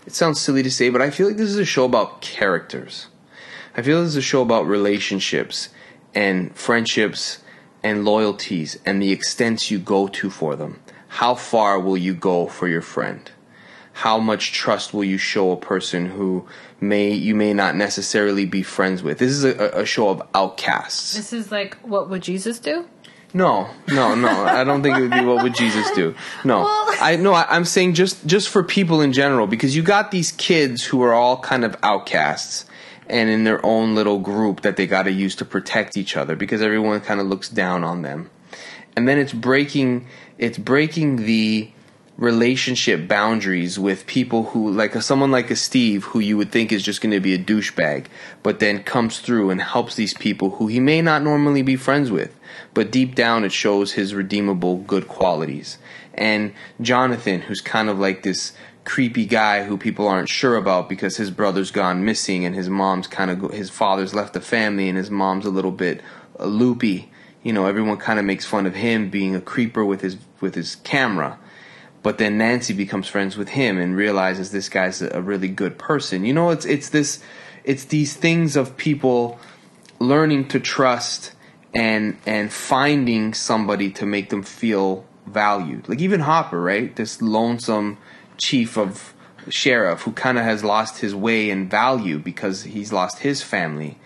it sounds silly to say, but I feel like this is a show about characters. I feel this is a show about relationships and friendships and loyalties and the extents you go to for them. How far will you go for your friend? How much trust will you show a person who may you may not necessarily be friends with? This is a, a show of outcasts. This is like, what would Jesus do? No, no, no. I don't think it would be what would Jesus do. No, Well- I no. I, I'm saying just just for people in general, because you got these kids who are all kind of outcasts and in their own little group that they got to use to protect each other because everyone kind of looks down on them, and then it's breaking it's breaking the relationship boundaries with people who, like a, someone like a Steve, who you would think is just going to be a douchebag, but then comes through and helps these people who he may not normally be friends with, but deep down it shows his redeemable good qualities. And Jonathan, who's kind of like this creepy guy who people aren't sure about because his brother's gone missing and his mom's kind of go, his father's left the family and his mom's a little bit uh, loopy. You know, everyone kind of makes fun of him being a creeper with his with his camera. But then Nancy becomes friends with him and realizes this guy's a really good person. You know, it's it's this it's these things of people learning to trust and and finding somebody to make them feel valued. Like even Hopper, right? This lonesome chief of sheriff who kind of has lost his way and value because he's lost his family.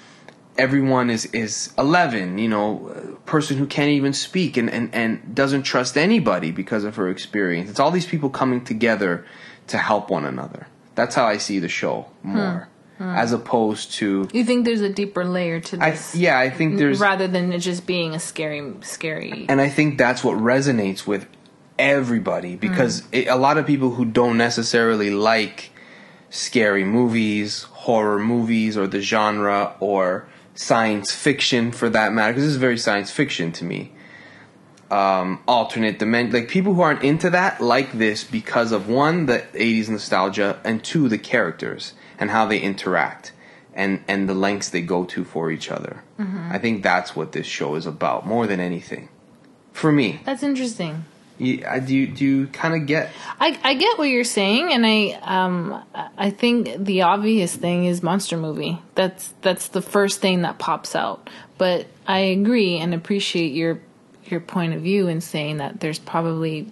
Everyone is, is Eleven, you know, a person who can't even speak and, and, and doesn't trust anybody because of her experience. It's all these people coming together to help one another. That's how I see the show more. Hmm. Hmm. As opposed to... You think there's a deeper layer to this? I, yeah, I think there's... Rather than it just being a scary, scary... And I think that's what resonates with everybody because mm. it, a lot of people who don't necessarily like scary movies, horror movies, or the genre, or science fiction for that matter, because this is very science fiction to me. Um, alternate dimension, like people who aren't into that like this because of one, the eighties nostalgia, and two, the characters and how they interact and and the lengths they go to for each other. Mm-hmm. I think that's what this show is about more than anything. For me, that's interesting. You, I, do you, do you kind of get? I, I get what you're saying, and I um I think the obvious thing is monster movie. That's that's the first thing that pops out. But I agree and appreciate your your point of view in saying that there's probably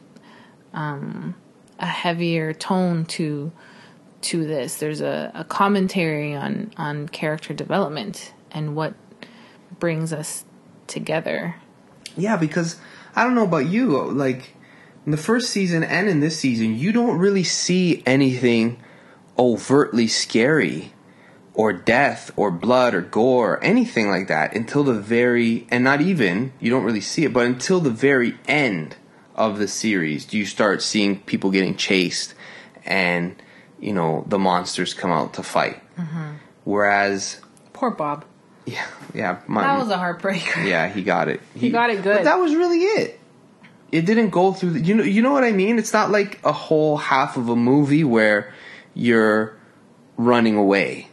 um a heavier tone to to this. There's a, a commentary on on character development and what brings us together. Yeah, because I don't know about you, like in the first season and in this season, you don't really see anything overtly scary or death or blood or gore or anything like that until the very, and not even, you don't really see it, but until the very end of the series do you start seeing people getting chased and, you know, the monsters come out to fight. Mm-hmm. Whereas... Poor Bob. Yeah, yeah. My, that was a heartbreaker. Yeah, he got it. He, he got it good. But that was really it. It didn't go through. The, you know, you know what I mean. It's not like a whole half of a movie where you're running away.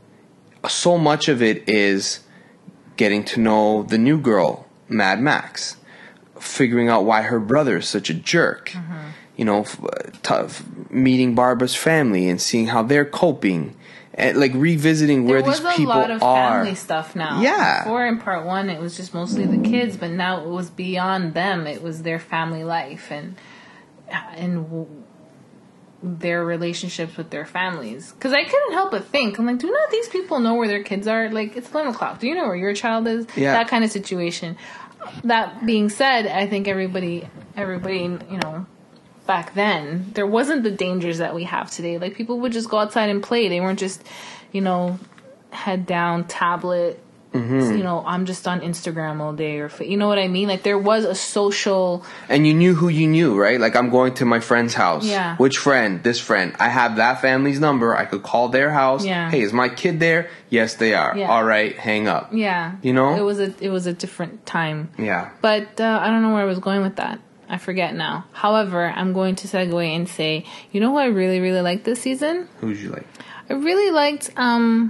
So much of it is getting to know the new girl, Mad Max, figuring out why her brother is such a jerk. Mm-hmm. You know, tough, meeting Barbara's family and seeing how they're coping. And, like, revisiting where these people are. There was a lot of family stuff now. Yeah. Before in part one, it was just mostly the kids, but now it was beyond them. It was their family life and and w- their relationships with their families. Because I couldn't help but think, I'm like, do not these people know where their kids are? Like, it's eleven o'clock. Do you know where your child is? Yeah. That kind of situation. That being said, I think everybody, everybody, you know... Back then, there wasn't the dangers that we have today. Like, people would just go outside and play. They weren't just, you know, head down, tablet, mm-hmm. you know, I'm just on Instagram all day. Or, you know what I mean? Like, there was a social... And you knew who you knew, right? Like, I'm going to my friend's house. Yeah. Which friend? This friend. I have that family's number. I could call their house. Yeah. Hey, is my kid there? Yes, they are. Yeah. All right, hang up. Yeah. You know? It was a, it was a different time. Yeah. But uh, I don't know where I was going with that. I forget now. However, I'm going to segue and say, you know who I really, really liked this season? Who did you like? I really liked, um,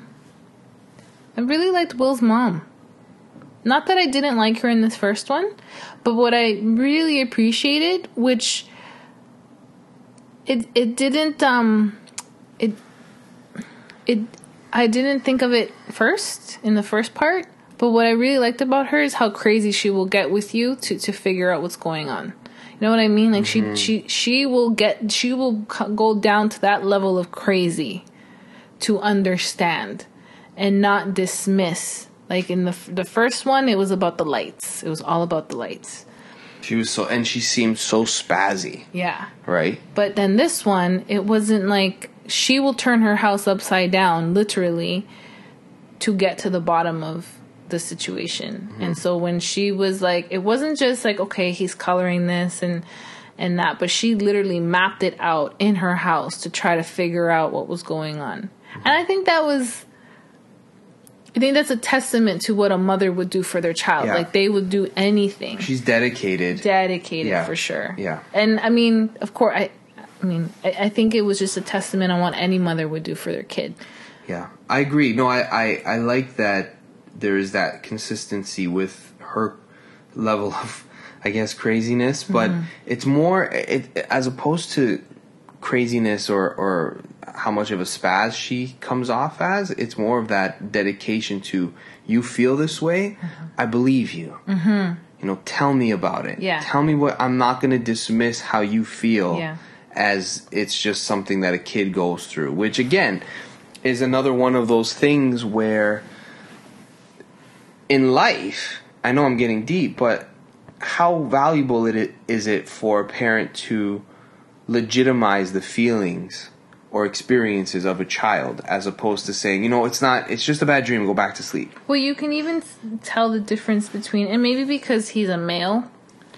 I really liked Will's mom. Not that I didn't like her in this first one, but what I really appreciated, which it it didn't, um, it it I didn't think of it first in the first part, but what I really liked about her is how crazy she will get with you to, to figure out what's going on. You know what I mean? Like mm-hmm. she she she will get she will go down to that level of crazy to understand and not dismiss. Like in the the first one, it was about the lights. It was all about the lights. She was so, and she seemed so spazzy. Yeah. Right? But then this one, it wasn't like, she will turn her house upside down, literally, to get to the bottom of the situation. Mm-hmm. And so when she was like, it wasn't just like, okay, he's coloring this and, and that, but she literally mapped it out in her house to try to figure out what was going on. Mm-hmm. And I think that was... I think that's a testament to what a mother would do for their child. Yeah. Like, they would do anything. She's dedicated. Dedicated, yeah. for sure. Yeah. And, I mean, of course, I I mean, I, I think it was just a testament on what any mother would do for their kid. Yeah. I agree. No, I, I, I like that there is that consistency with her level of, I guess, craziness. But mm-hmm. it's more, it, as opposed to craziness or, or how much of a spaz she comes off as, it's more of that dedication to, you feel this way, mm-hmm. I believe you. Mm-hmm. You know, tell me about it. Yeah. Tell me what, I'm not going to dismiss how you feel yeah. as it's just something that a kid goes through, which again is another one of those things where in life, I know I'm getting deep, but how valuable it is it for a parent to legitimize the feelings or experiences of a child, as opposed to saying, you know, it's not, it's just a bad dream, go back to sleep. Well, you can even tell the difference between, and maybe because he's a male,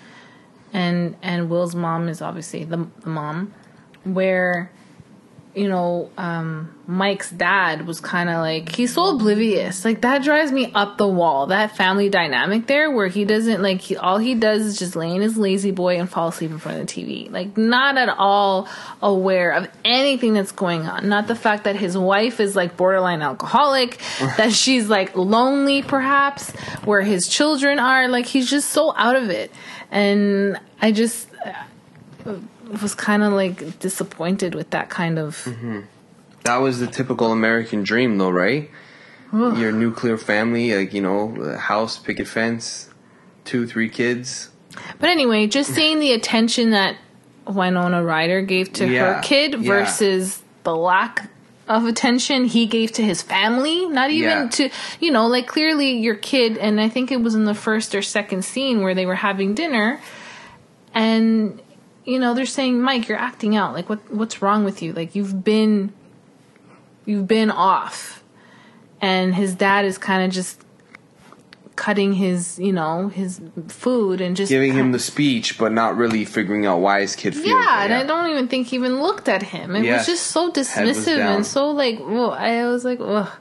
and and Will's mom is obviously the, the mom, where, you know, um, Mike's dad was kind of like, he's so oblivious. Like, that drives me up the wall. That family dynamic there where he doesn't, like, he, all he does is just lay in his lazy boy and fall asleep in front of the T V. Like, not at all aware of anything that's going on. Not the fact that his wife is, like, borderline alcoholic, that she's, like, lonely, perhaps, where his children are. Like, he's just so out of it. And I just... Uh, was kind of like disappointed with that kind of. Mm-hmm. That was the typical American dream, though, right? Ugh. Your nuclear family, like, you know, house, picket fence, two, three kids. But anyway, just seeing the attention that Winona Ryder gave to yeah. her kid versus yeah. the lack of attention he gave to his family, not even yeah. to, you know, like, clearly your kid, and I think it was in the first or second scene where they were having dinner, and you know, they're saying, Mike, you're acting out. Like, what? What's wrong with you? Like, you've been, you've been off. And his dad is kind of just cutting his, you know, his food and just giving him the speech, but not really figuring out why his kid feels. Yeah, like, and yeah. I don't even think he even looked at him. It yes. was just so dismissive and so like, whoa, I was like, ugh.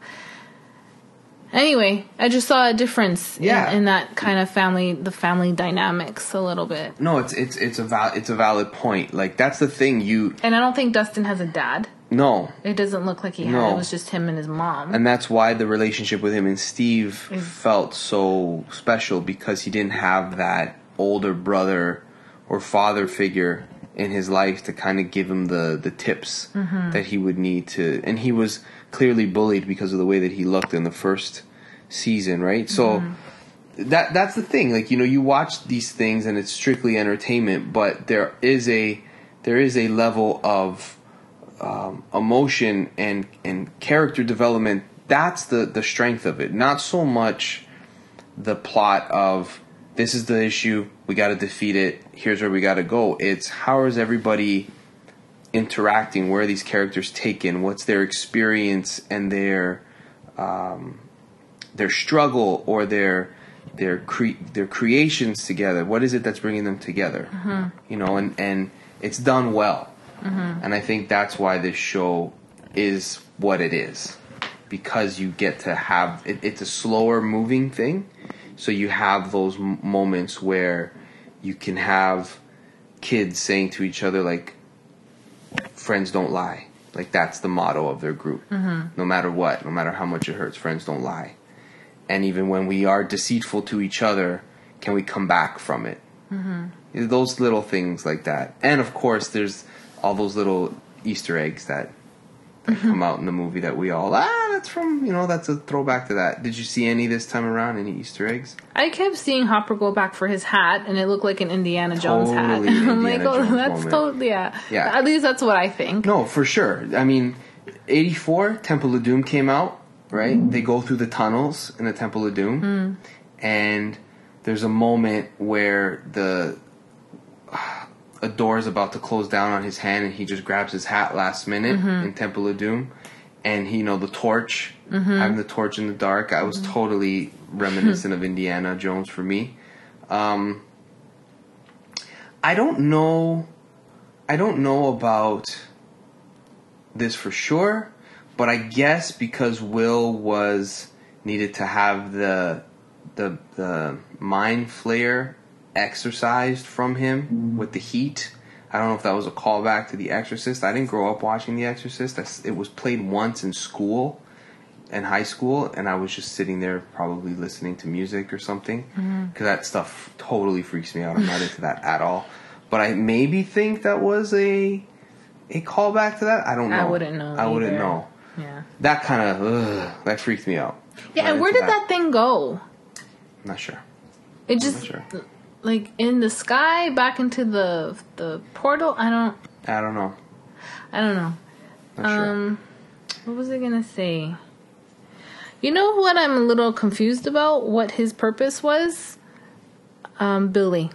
Anyway, I just saw a difference yeah. in, in that kind of family, the family dynamics a little bit. No, it's it's it's a val- it's a valid point. Like, that's the thing, you. And I don't think Dustin has a dad. No, it doesn't look like he no. had. It was just him and his mom. And that's why the relationship with him and Steve mm. felt so special, because he didn't have that older brother or father figure in his life to kind of give him the the tips mm-hmm. that he would need to. And he was clearly bullied because of the way that he looked in the first season, right? So mm-hmm. that that's the thing. Like, you know, you watch these things and it's strictly entertainment, but there is a there is a level of um, emotion and and character development. That's the the strength of it. Not so much the plot of, this is the issue, we got to defeat it, here's where we got to go. It's, how is everybody interacting? Where are these characters taken? What's their experience and their um, their struggle or their their cre- their creations together? What is it that's bringing them together? Mm-hmm. You know, and, and it's done well. Mm-hmm. And I think that's why this show is what it is, because you get to have it, it's a slower moving thing, so you have those m- moments where you can have kids saying to each other, like, friends don't lie. Like, that's the motto of their group. Mm-hmm. No matter what, no matter how much it hurts, friends don't lie. And even when we are deceitful to each other, can we come back from it? Mm-hmm. Those little things like that. And of course, there's all those little Easter eggs that that come out in the movie that we all, ah, that's from, you know, that's a throwback to that. Did you see any this time around? Any Easter eggs? I kept seeing Hopper go back for his hat, and it looked like an Indiana Jones Totally hat. I'm like, Indiana oh, Jones that's moment. totally, yeah. Yeah. At least that's what I think. No, for sure. I mean, eighty-four, Temple of Doom came out, right? They go through the tunnels in the Temple of Doom, Mm. and there's a moment where the a door is about to close down on his hand, and he just grabs his hat last minute Mm-hmm. in Temple of Doom, and he, you know, the torch, Mm-hmm. having the torch in the dark. I was totally reminiscent of Indiana Jones for me. Um, I don't know. I don't know about this for sure, but I guess because Will was needed to have the the the mind flayer exorcised from him with the heat. I don't know if that was a callback to The Exorcist. I didn't grow up watching The Exorcist. I s it was played once in school, in high school, and I was just sitting there probably listening to music or something, because that stuff totally freaks me out. I'm not into that at all. But I maybe think that was a a callback to that. I don't know. I wouldn't know I wouldn't either. know. Yeah. That kind of that freaked me out. Yeah, Not and where into did that thing go? I'm not sure. It I'm just, not sure. like, in the sky, back into the the portal? I don't, I don't know. I don't know. Not sure. Um, what was I gonna say? You know what I'm a little confused about? What his purpose was? Um, Billy.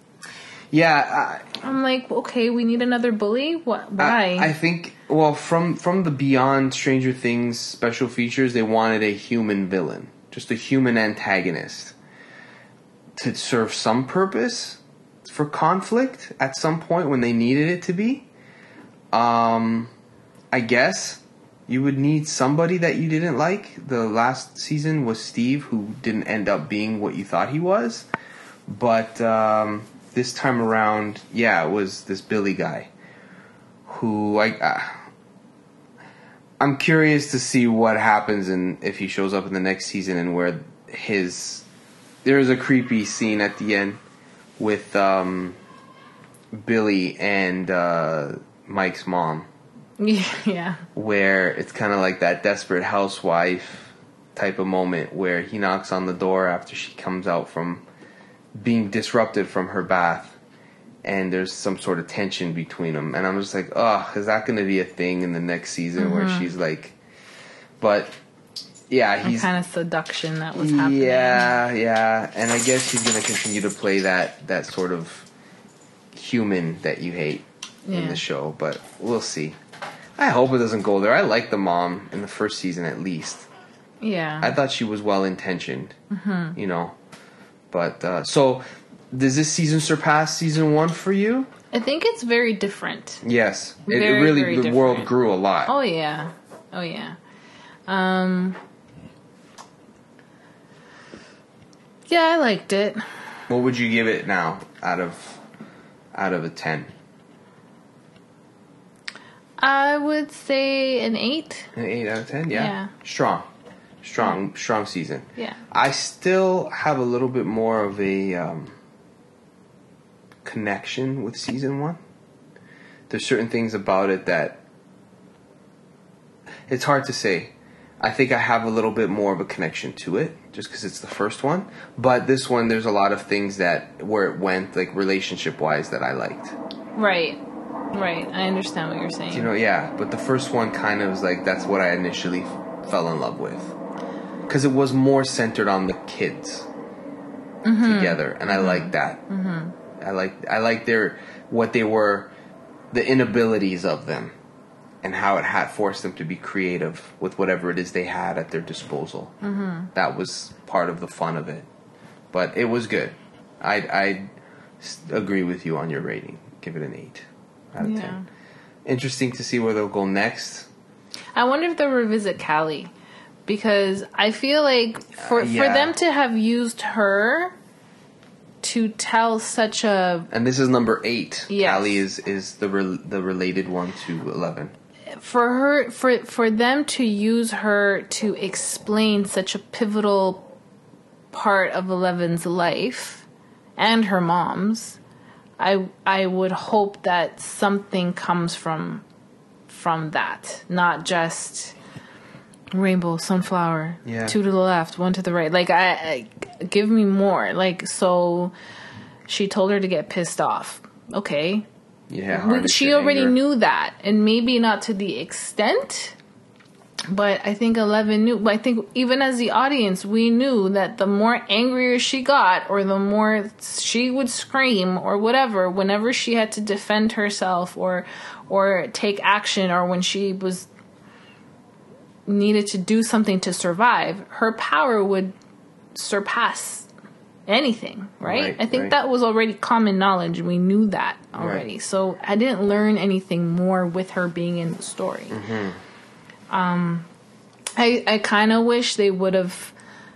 Yeah, I'm like, okay, we need another bully? What? I, Why? I, I think. Well, from from the Beyond Stranger Things special features, they wanted a human villain, just a human antagonist, to serve some purpose for conflict at some point when they needed it to be. Um, I guess you would need somebody that you didn't like. The last season was Steve, who didn't end up being what you thought he was. But um, this time around, yeah, it was this Billy guy, who I, uh, I'm curious to see what happens and if he shows up in the next season and where his. There's a creepy scene at the end with um, Billy and uh, Mike's mom, yeah. where it's kind of like that Desperate Housewife type of moment where he knocks on the door after she comes out from being disrupted from her bath, and there's some sort of tension between them, and I'm just like, oh, is that going to be a thing in the next season Mm-hmm. where she's like, but yeah, Some he's kind of seduction that was happening. yeah, yeah, and I guess he's going to continue to play that that sort of human that you hate in Yeah. the show, but we'll see. I hope it doesn't go there. I like the mom in the first season at least. Yeah. I thought she was well intentioned, Mm-hmm. you know. But uh, so, does this season surpass season one for you? I think it's very different. Yes, it, it Very, really very the world different. grew a lot. Oh yeah. Oh yeah. Um Yeah, I liked it. What would you give it now out of out of a ten? I would say an eight. An eight out of ten. Yeah, Yeah. strong, strong, strong season. Yeah. I still have a little bit more of a um, connection with season one. There's certain things about it that it's hard to say. I think I have a little bit more of a connection to it just because it's the first one. But this one, there's a lot of things that where it went, like relationship wise, that I liked. Right. Right. I understand what you're saying. You know, yeah. But the first one kind of was like that's what I initially f- fell in love with because it was more centered on the kids Mm-hmm. together, and I like that. Mm-hmm. I like I like their what they were, the inabilities of them, and how it had forced them to be creative with whatever it is they had at their disposal. Mm-hmm. That was part of the fun of it, but it was good. I I agree with you on your rating. Give it an eight out of Yeah. ten. Interesting to see where they'll go next. I wonder if they'll revisit Callie. Because I feel like for Uh, yeah. for them to have used her to tell such a And this is number eight. Yes. Callie is is the re- the related one to eleven. for her for for them to use her to explain such a pivotal part of Eleven's life and her mom's, I I would hope that something comes from from that, not just rainbow, sunflower, Yeah. two to the left, one to the right. Like, I, I give me more. Like, so she told her to get pissed off. Okay. Yeah. We, she already anger. knew that, and maybe not to the extent, but I think Eleven knew. But I think even as the audience, we knew that the more angrier she got, or the more she would scream, or whatever, whenever she had to defend herself, or or take action, or when she was needed to do something to survive, her power would surpass anything, right? right I think right. that was already common knowledge. We knew that already. Right. So I didn't learn anything more with her being in the story. Mm-hmm. Um, I, I kind of wish they would have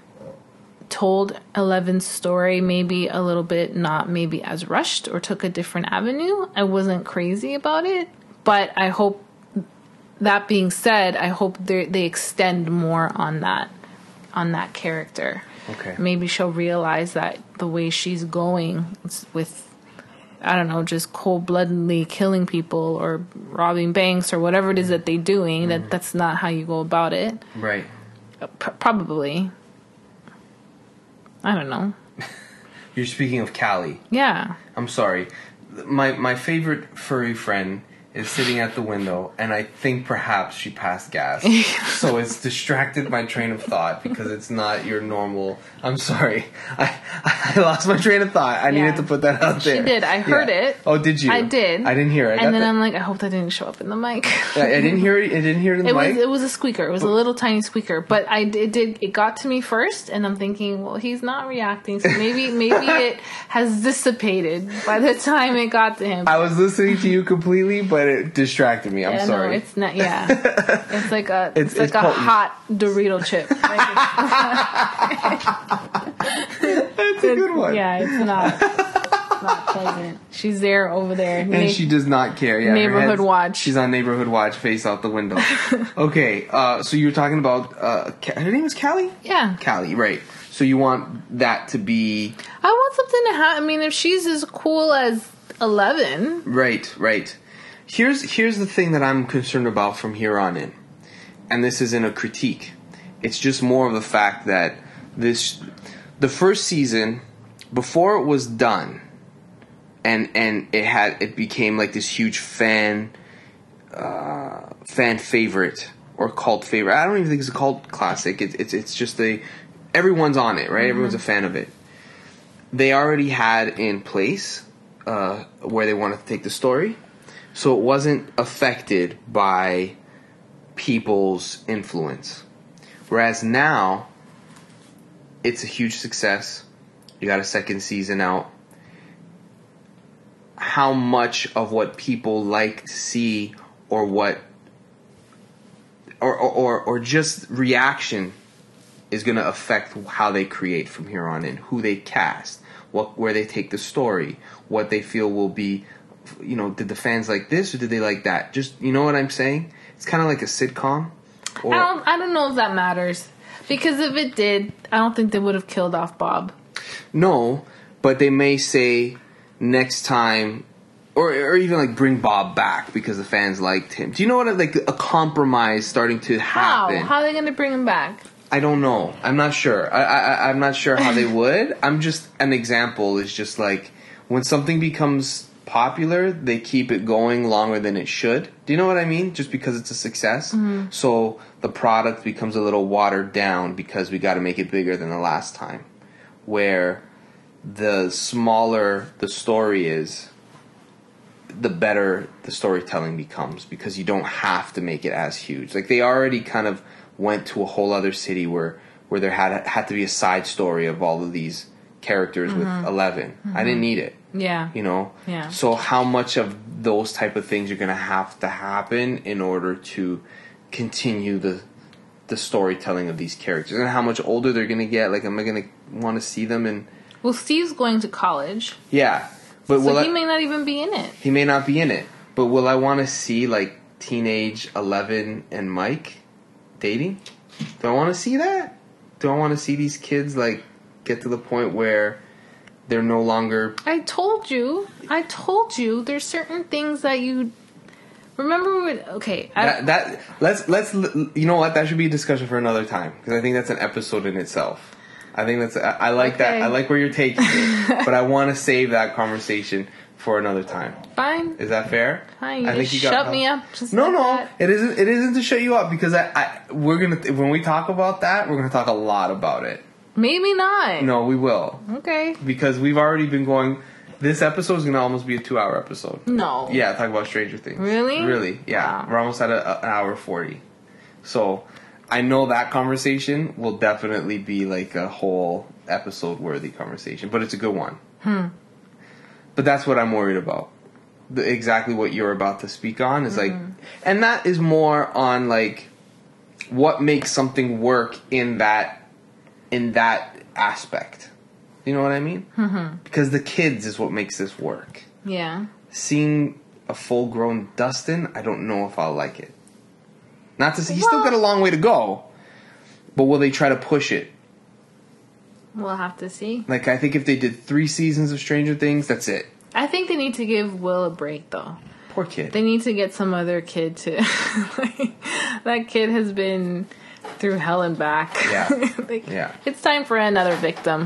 told Eleven's story maybe a little bit, not maybe as rushed, or took a different avenue. I wasn't crazy about it, but I hope, that being said, I hope they they extend more on that, on that character. Okay. Maybe she'll realize that the way she's going with, I don't know, just cold-bloodedly killing people or robbing banks or whatever it is that they're doing, mm-hmm. that that's not how you go about it. Right. P- probably. I don't know. You're speaking of Callie. Yeah. I'm sorry. My my favorite furry friend is sitting at the window, and I think perhaps she passed gas. So it's distracted my train of thought because it's not your normal... I'm sorry. I I lost my train of thought. I yeah. needed to put that out there. She did. I heard yeah. it. Oh, did you? I did. I didn't hear it. And then that. I'm like, I hope that didn't show up in the mic. I, I didn't hear it. I didn't hear it in the it mic? Was, it was a squeaker. It was a little tiny squeaker. But I it did. It got to me first, and I'm thinking, well, he's not reacting, so maybe maybe it has dissipated by the time it got to him. I was listening to you completely, but it distracted me. I'm yeah, sorry. No, it's not. Yeah, it's like a it's, it's like it's a potent. hot Dorito chip. Like That's a good one. Yeah, it's not. It's not pleasant. She's there over there, and na- she does not care. Yeah, neighborhood watch. She's on neighborhood watch, face out the window. Okay, uh, so you were talking about uh, her name was Callie. Yeah, Callie, right? So you want that to be? I want something to happen. I mean, if she's as cool as Eleven, right, right. Here's here's the thing that I'm concerned about from here on in, and this isn't a critique. It's just more of the fact that this, the first season, before it was done, and and it had it became like this huge fan, uh, fan favorite or cult favorite. I don't even think it's a cult classic. It, it's it's just a, everyone's on it, right? Mm-hmm. Everyone's a fan of it. They already had in place uh, where they wanted to take the story. So it wasn't affected by people's influence. Whereas now, it's a huge success. You got a second season out. How much of what people like to see, or what, or or, or, or just reaction, is going to affect how they create from here on in, who they cast, what where they take the story, what they feel will be. You know, did the fans like this or did they like that? Just, you know what I'm saying? It's kind of like a sitcom. Or, I don't. I don't know if that matters, because if it did, I don't think they would have killed off Bob. No, but they may say next time, or or even like bring Bob back because the fans liked him. Do you know what? Like a compromise starting to happen. How? How are they going to bring him back? I don't know. I'm not sure. I, I I'm not sure how they would. I'm just an example. Is just like when something becomes popular, they keep it going longer than it should. Do you know what I mean? Just because it's a success. Mm-hmm. So the product becomes a little watered down because we got to make it bigger than the last time. Where the smaller the story is, the better the storytelling becomes because you don't have to make it as huge. Like they already kind of went to a whole other city where, where there had had to be a side story of all of these characters mm-hmm. with Eleven. Mm-hmm. I didn't need it. Yeah. You know? Yeah. So how much of those type of things are going to have to happen in order to continue the the storytelling of these characters? And how much older they're going to get? Like, am I going to want to see them in... Well, Steve's going to college. Yeah. But so will he I, may not even be in it. He may not be in it. But will I want to see, like, teenage Eleven and Mike dating? Do I want to see that? Do I want to see these kids, like, get to the point where they're no longer... I told you. I told you there's certain things that you Remember when? Okay, I, That, that let's let's you know what, that should be a discussion for another time, because I think that's an episode in itself. I think that's I, I like Okay. that. I like where you're taking it, but I want to save that conversation for another time. fine. Is that fair? Fine. You I think just you got shut me up. Just No, like no, that. it isn't. It isn't to shut you up, because I, I we're gonna when we talk about that, we're gonna talk a lot about it. Maybe not. No, we will, Okay. because we've already been going. This episode is gonna almost be a two-hour episode. No. Yeah, talk about Stranger Things. Really? Really? Yeah. Wow. We're almost at a, an hour forty. So I know that conversation will definitely be like a whole episode worthy conversation, but it's a good one. Hmm. But that's what I'm worried about. The, exactly what you're about to speak on is like, and that is more on like what makes something work in that in that aspect. You know what I mean? Mm-hmm. Because the kids is what makes this work. Yeah. Seeing a full-grown Dustin, I don't know if I'll like it. Not to say he's Well- still got a long way to go, but will they try to push it? We'll have to see. Like, I think if they did three seasons of Stranger Things, that's it. I think they need to give Will a break, though. Poor kid. They need to get some other kid to. Like, that kid has been through hell and back. Yeah. Like, Yeah. It's time for another victim.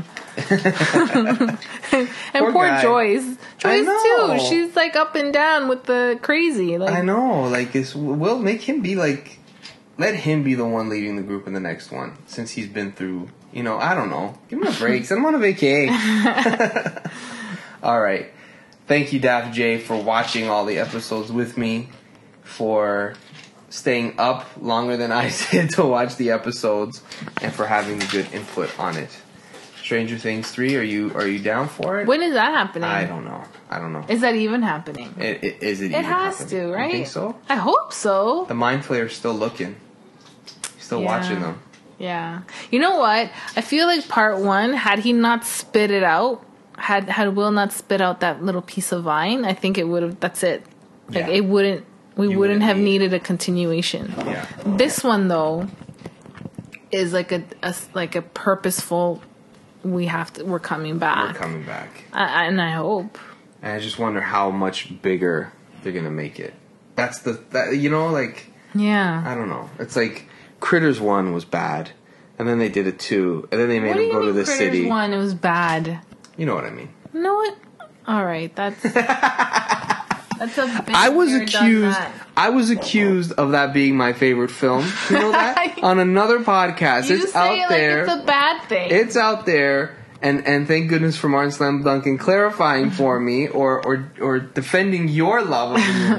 and Poor poor guy. Joyce. Joyce know. too. She's like up and down with the crazy. Like, I know, like, it's, we'll make him be like, let him be the one leading the group in the next one, since he's been through, you know, I don't know. Give him a break. Send him on a vacay. All right. Thank you, Daft J, for watching all the episodes with me, for staying up longer than I did to watch the episodes, and for having the good input on it. Stranger Things three, are you are you down for it? when is that happening? I don't know. I don't know. Is that even happening? It, it, is it It even has happening? to, right? You think so? I hope so. The Mind Flayer's still looking. He's still Yeah. watching them. Yeah. You know what? I feel like part one, had he not spit it out, had had Will not spit out that little piece of vine, I think it would have. That's it. Like Yeah. it wouldn't. We You wouldn't wouldn't have need- needed a continuation. Yeah. This one though is like a, a like a purposeful. We have to. We're coming We're back. coming back. I, and I hope. And I just wonder how much bigger they're gonna make it. That's the that you know, like Yeah. I don't know. It's like Critters one was bad, and then they did a two, and then they made What do him you go to mean the Critters city. One, it was bad. You know what I mean? You know what? All right, that's that's a bit I was weird done accused. that. I was accused of that being my favorite film. You know that on another podcast. You It's just say out it like there. it's a bad thing. It's out there, and, and thank goodness for Martin Slam Duncan clarifying for me or, or or defending your love of the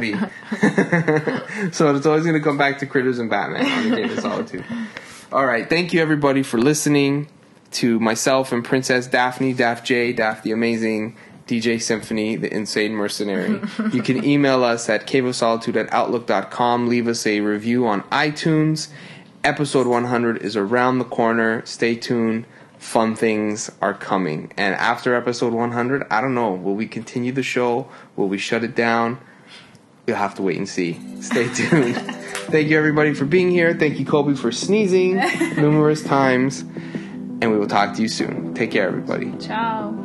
movie. So it's always going to come back to Critters and Batman on the Game of Solitude. All right, thank you everybody for listening to myself and Princess Daphne, Daft J, Daft the Amazing, D J Symphony, the Insane Mercenary. You can email us at caveofsolitude at outlook dot com. Leave us a review on iTunes. Episode one hundred is around the corner. Stay tuned. Fun things are coming. And after episode one hundred, I don't know. Will we continue the show? Will we shut it down? We'll have to wait and see. Stay tuned. Thank you, everybody, for being here. Thank you, Kobe, for sneezing numerous times. And we will talk to you soon. Take care, everybody. Ciao.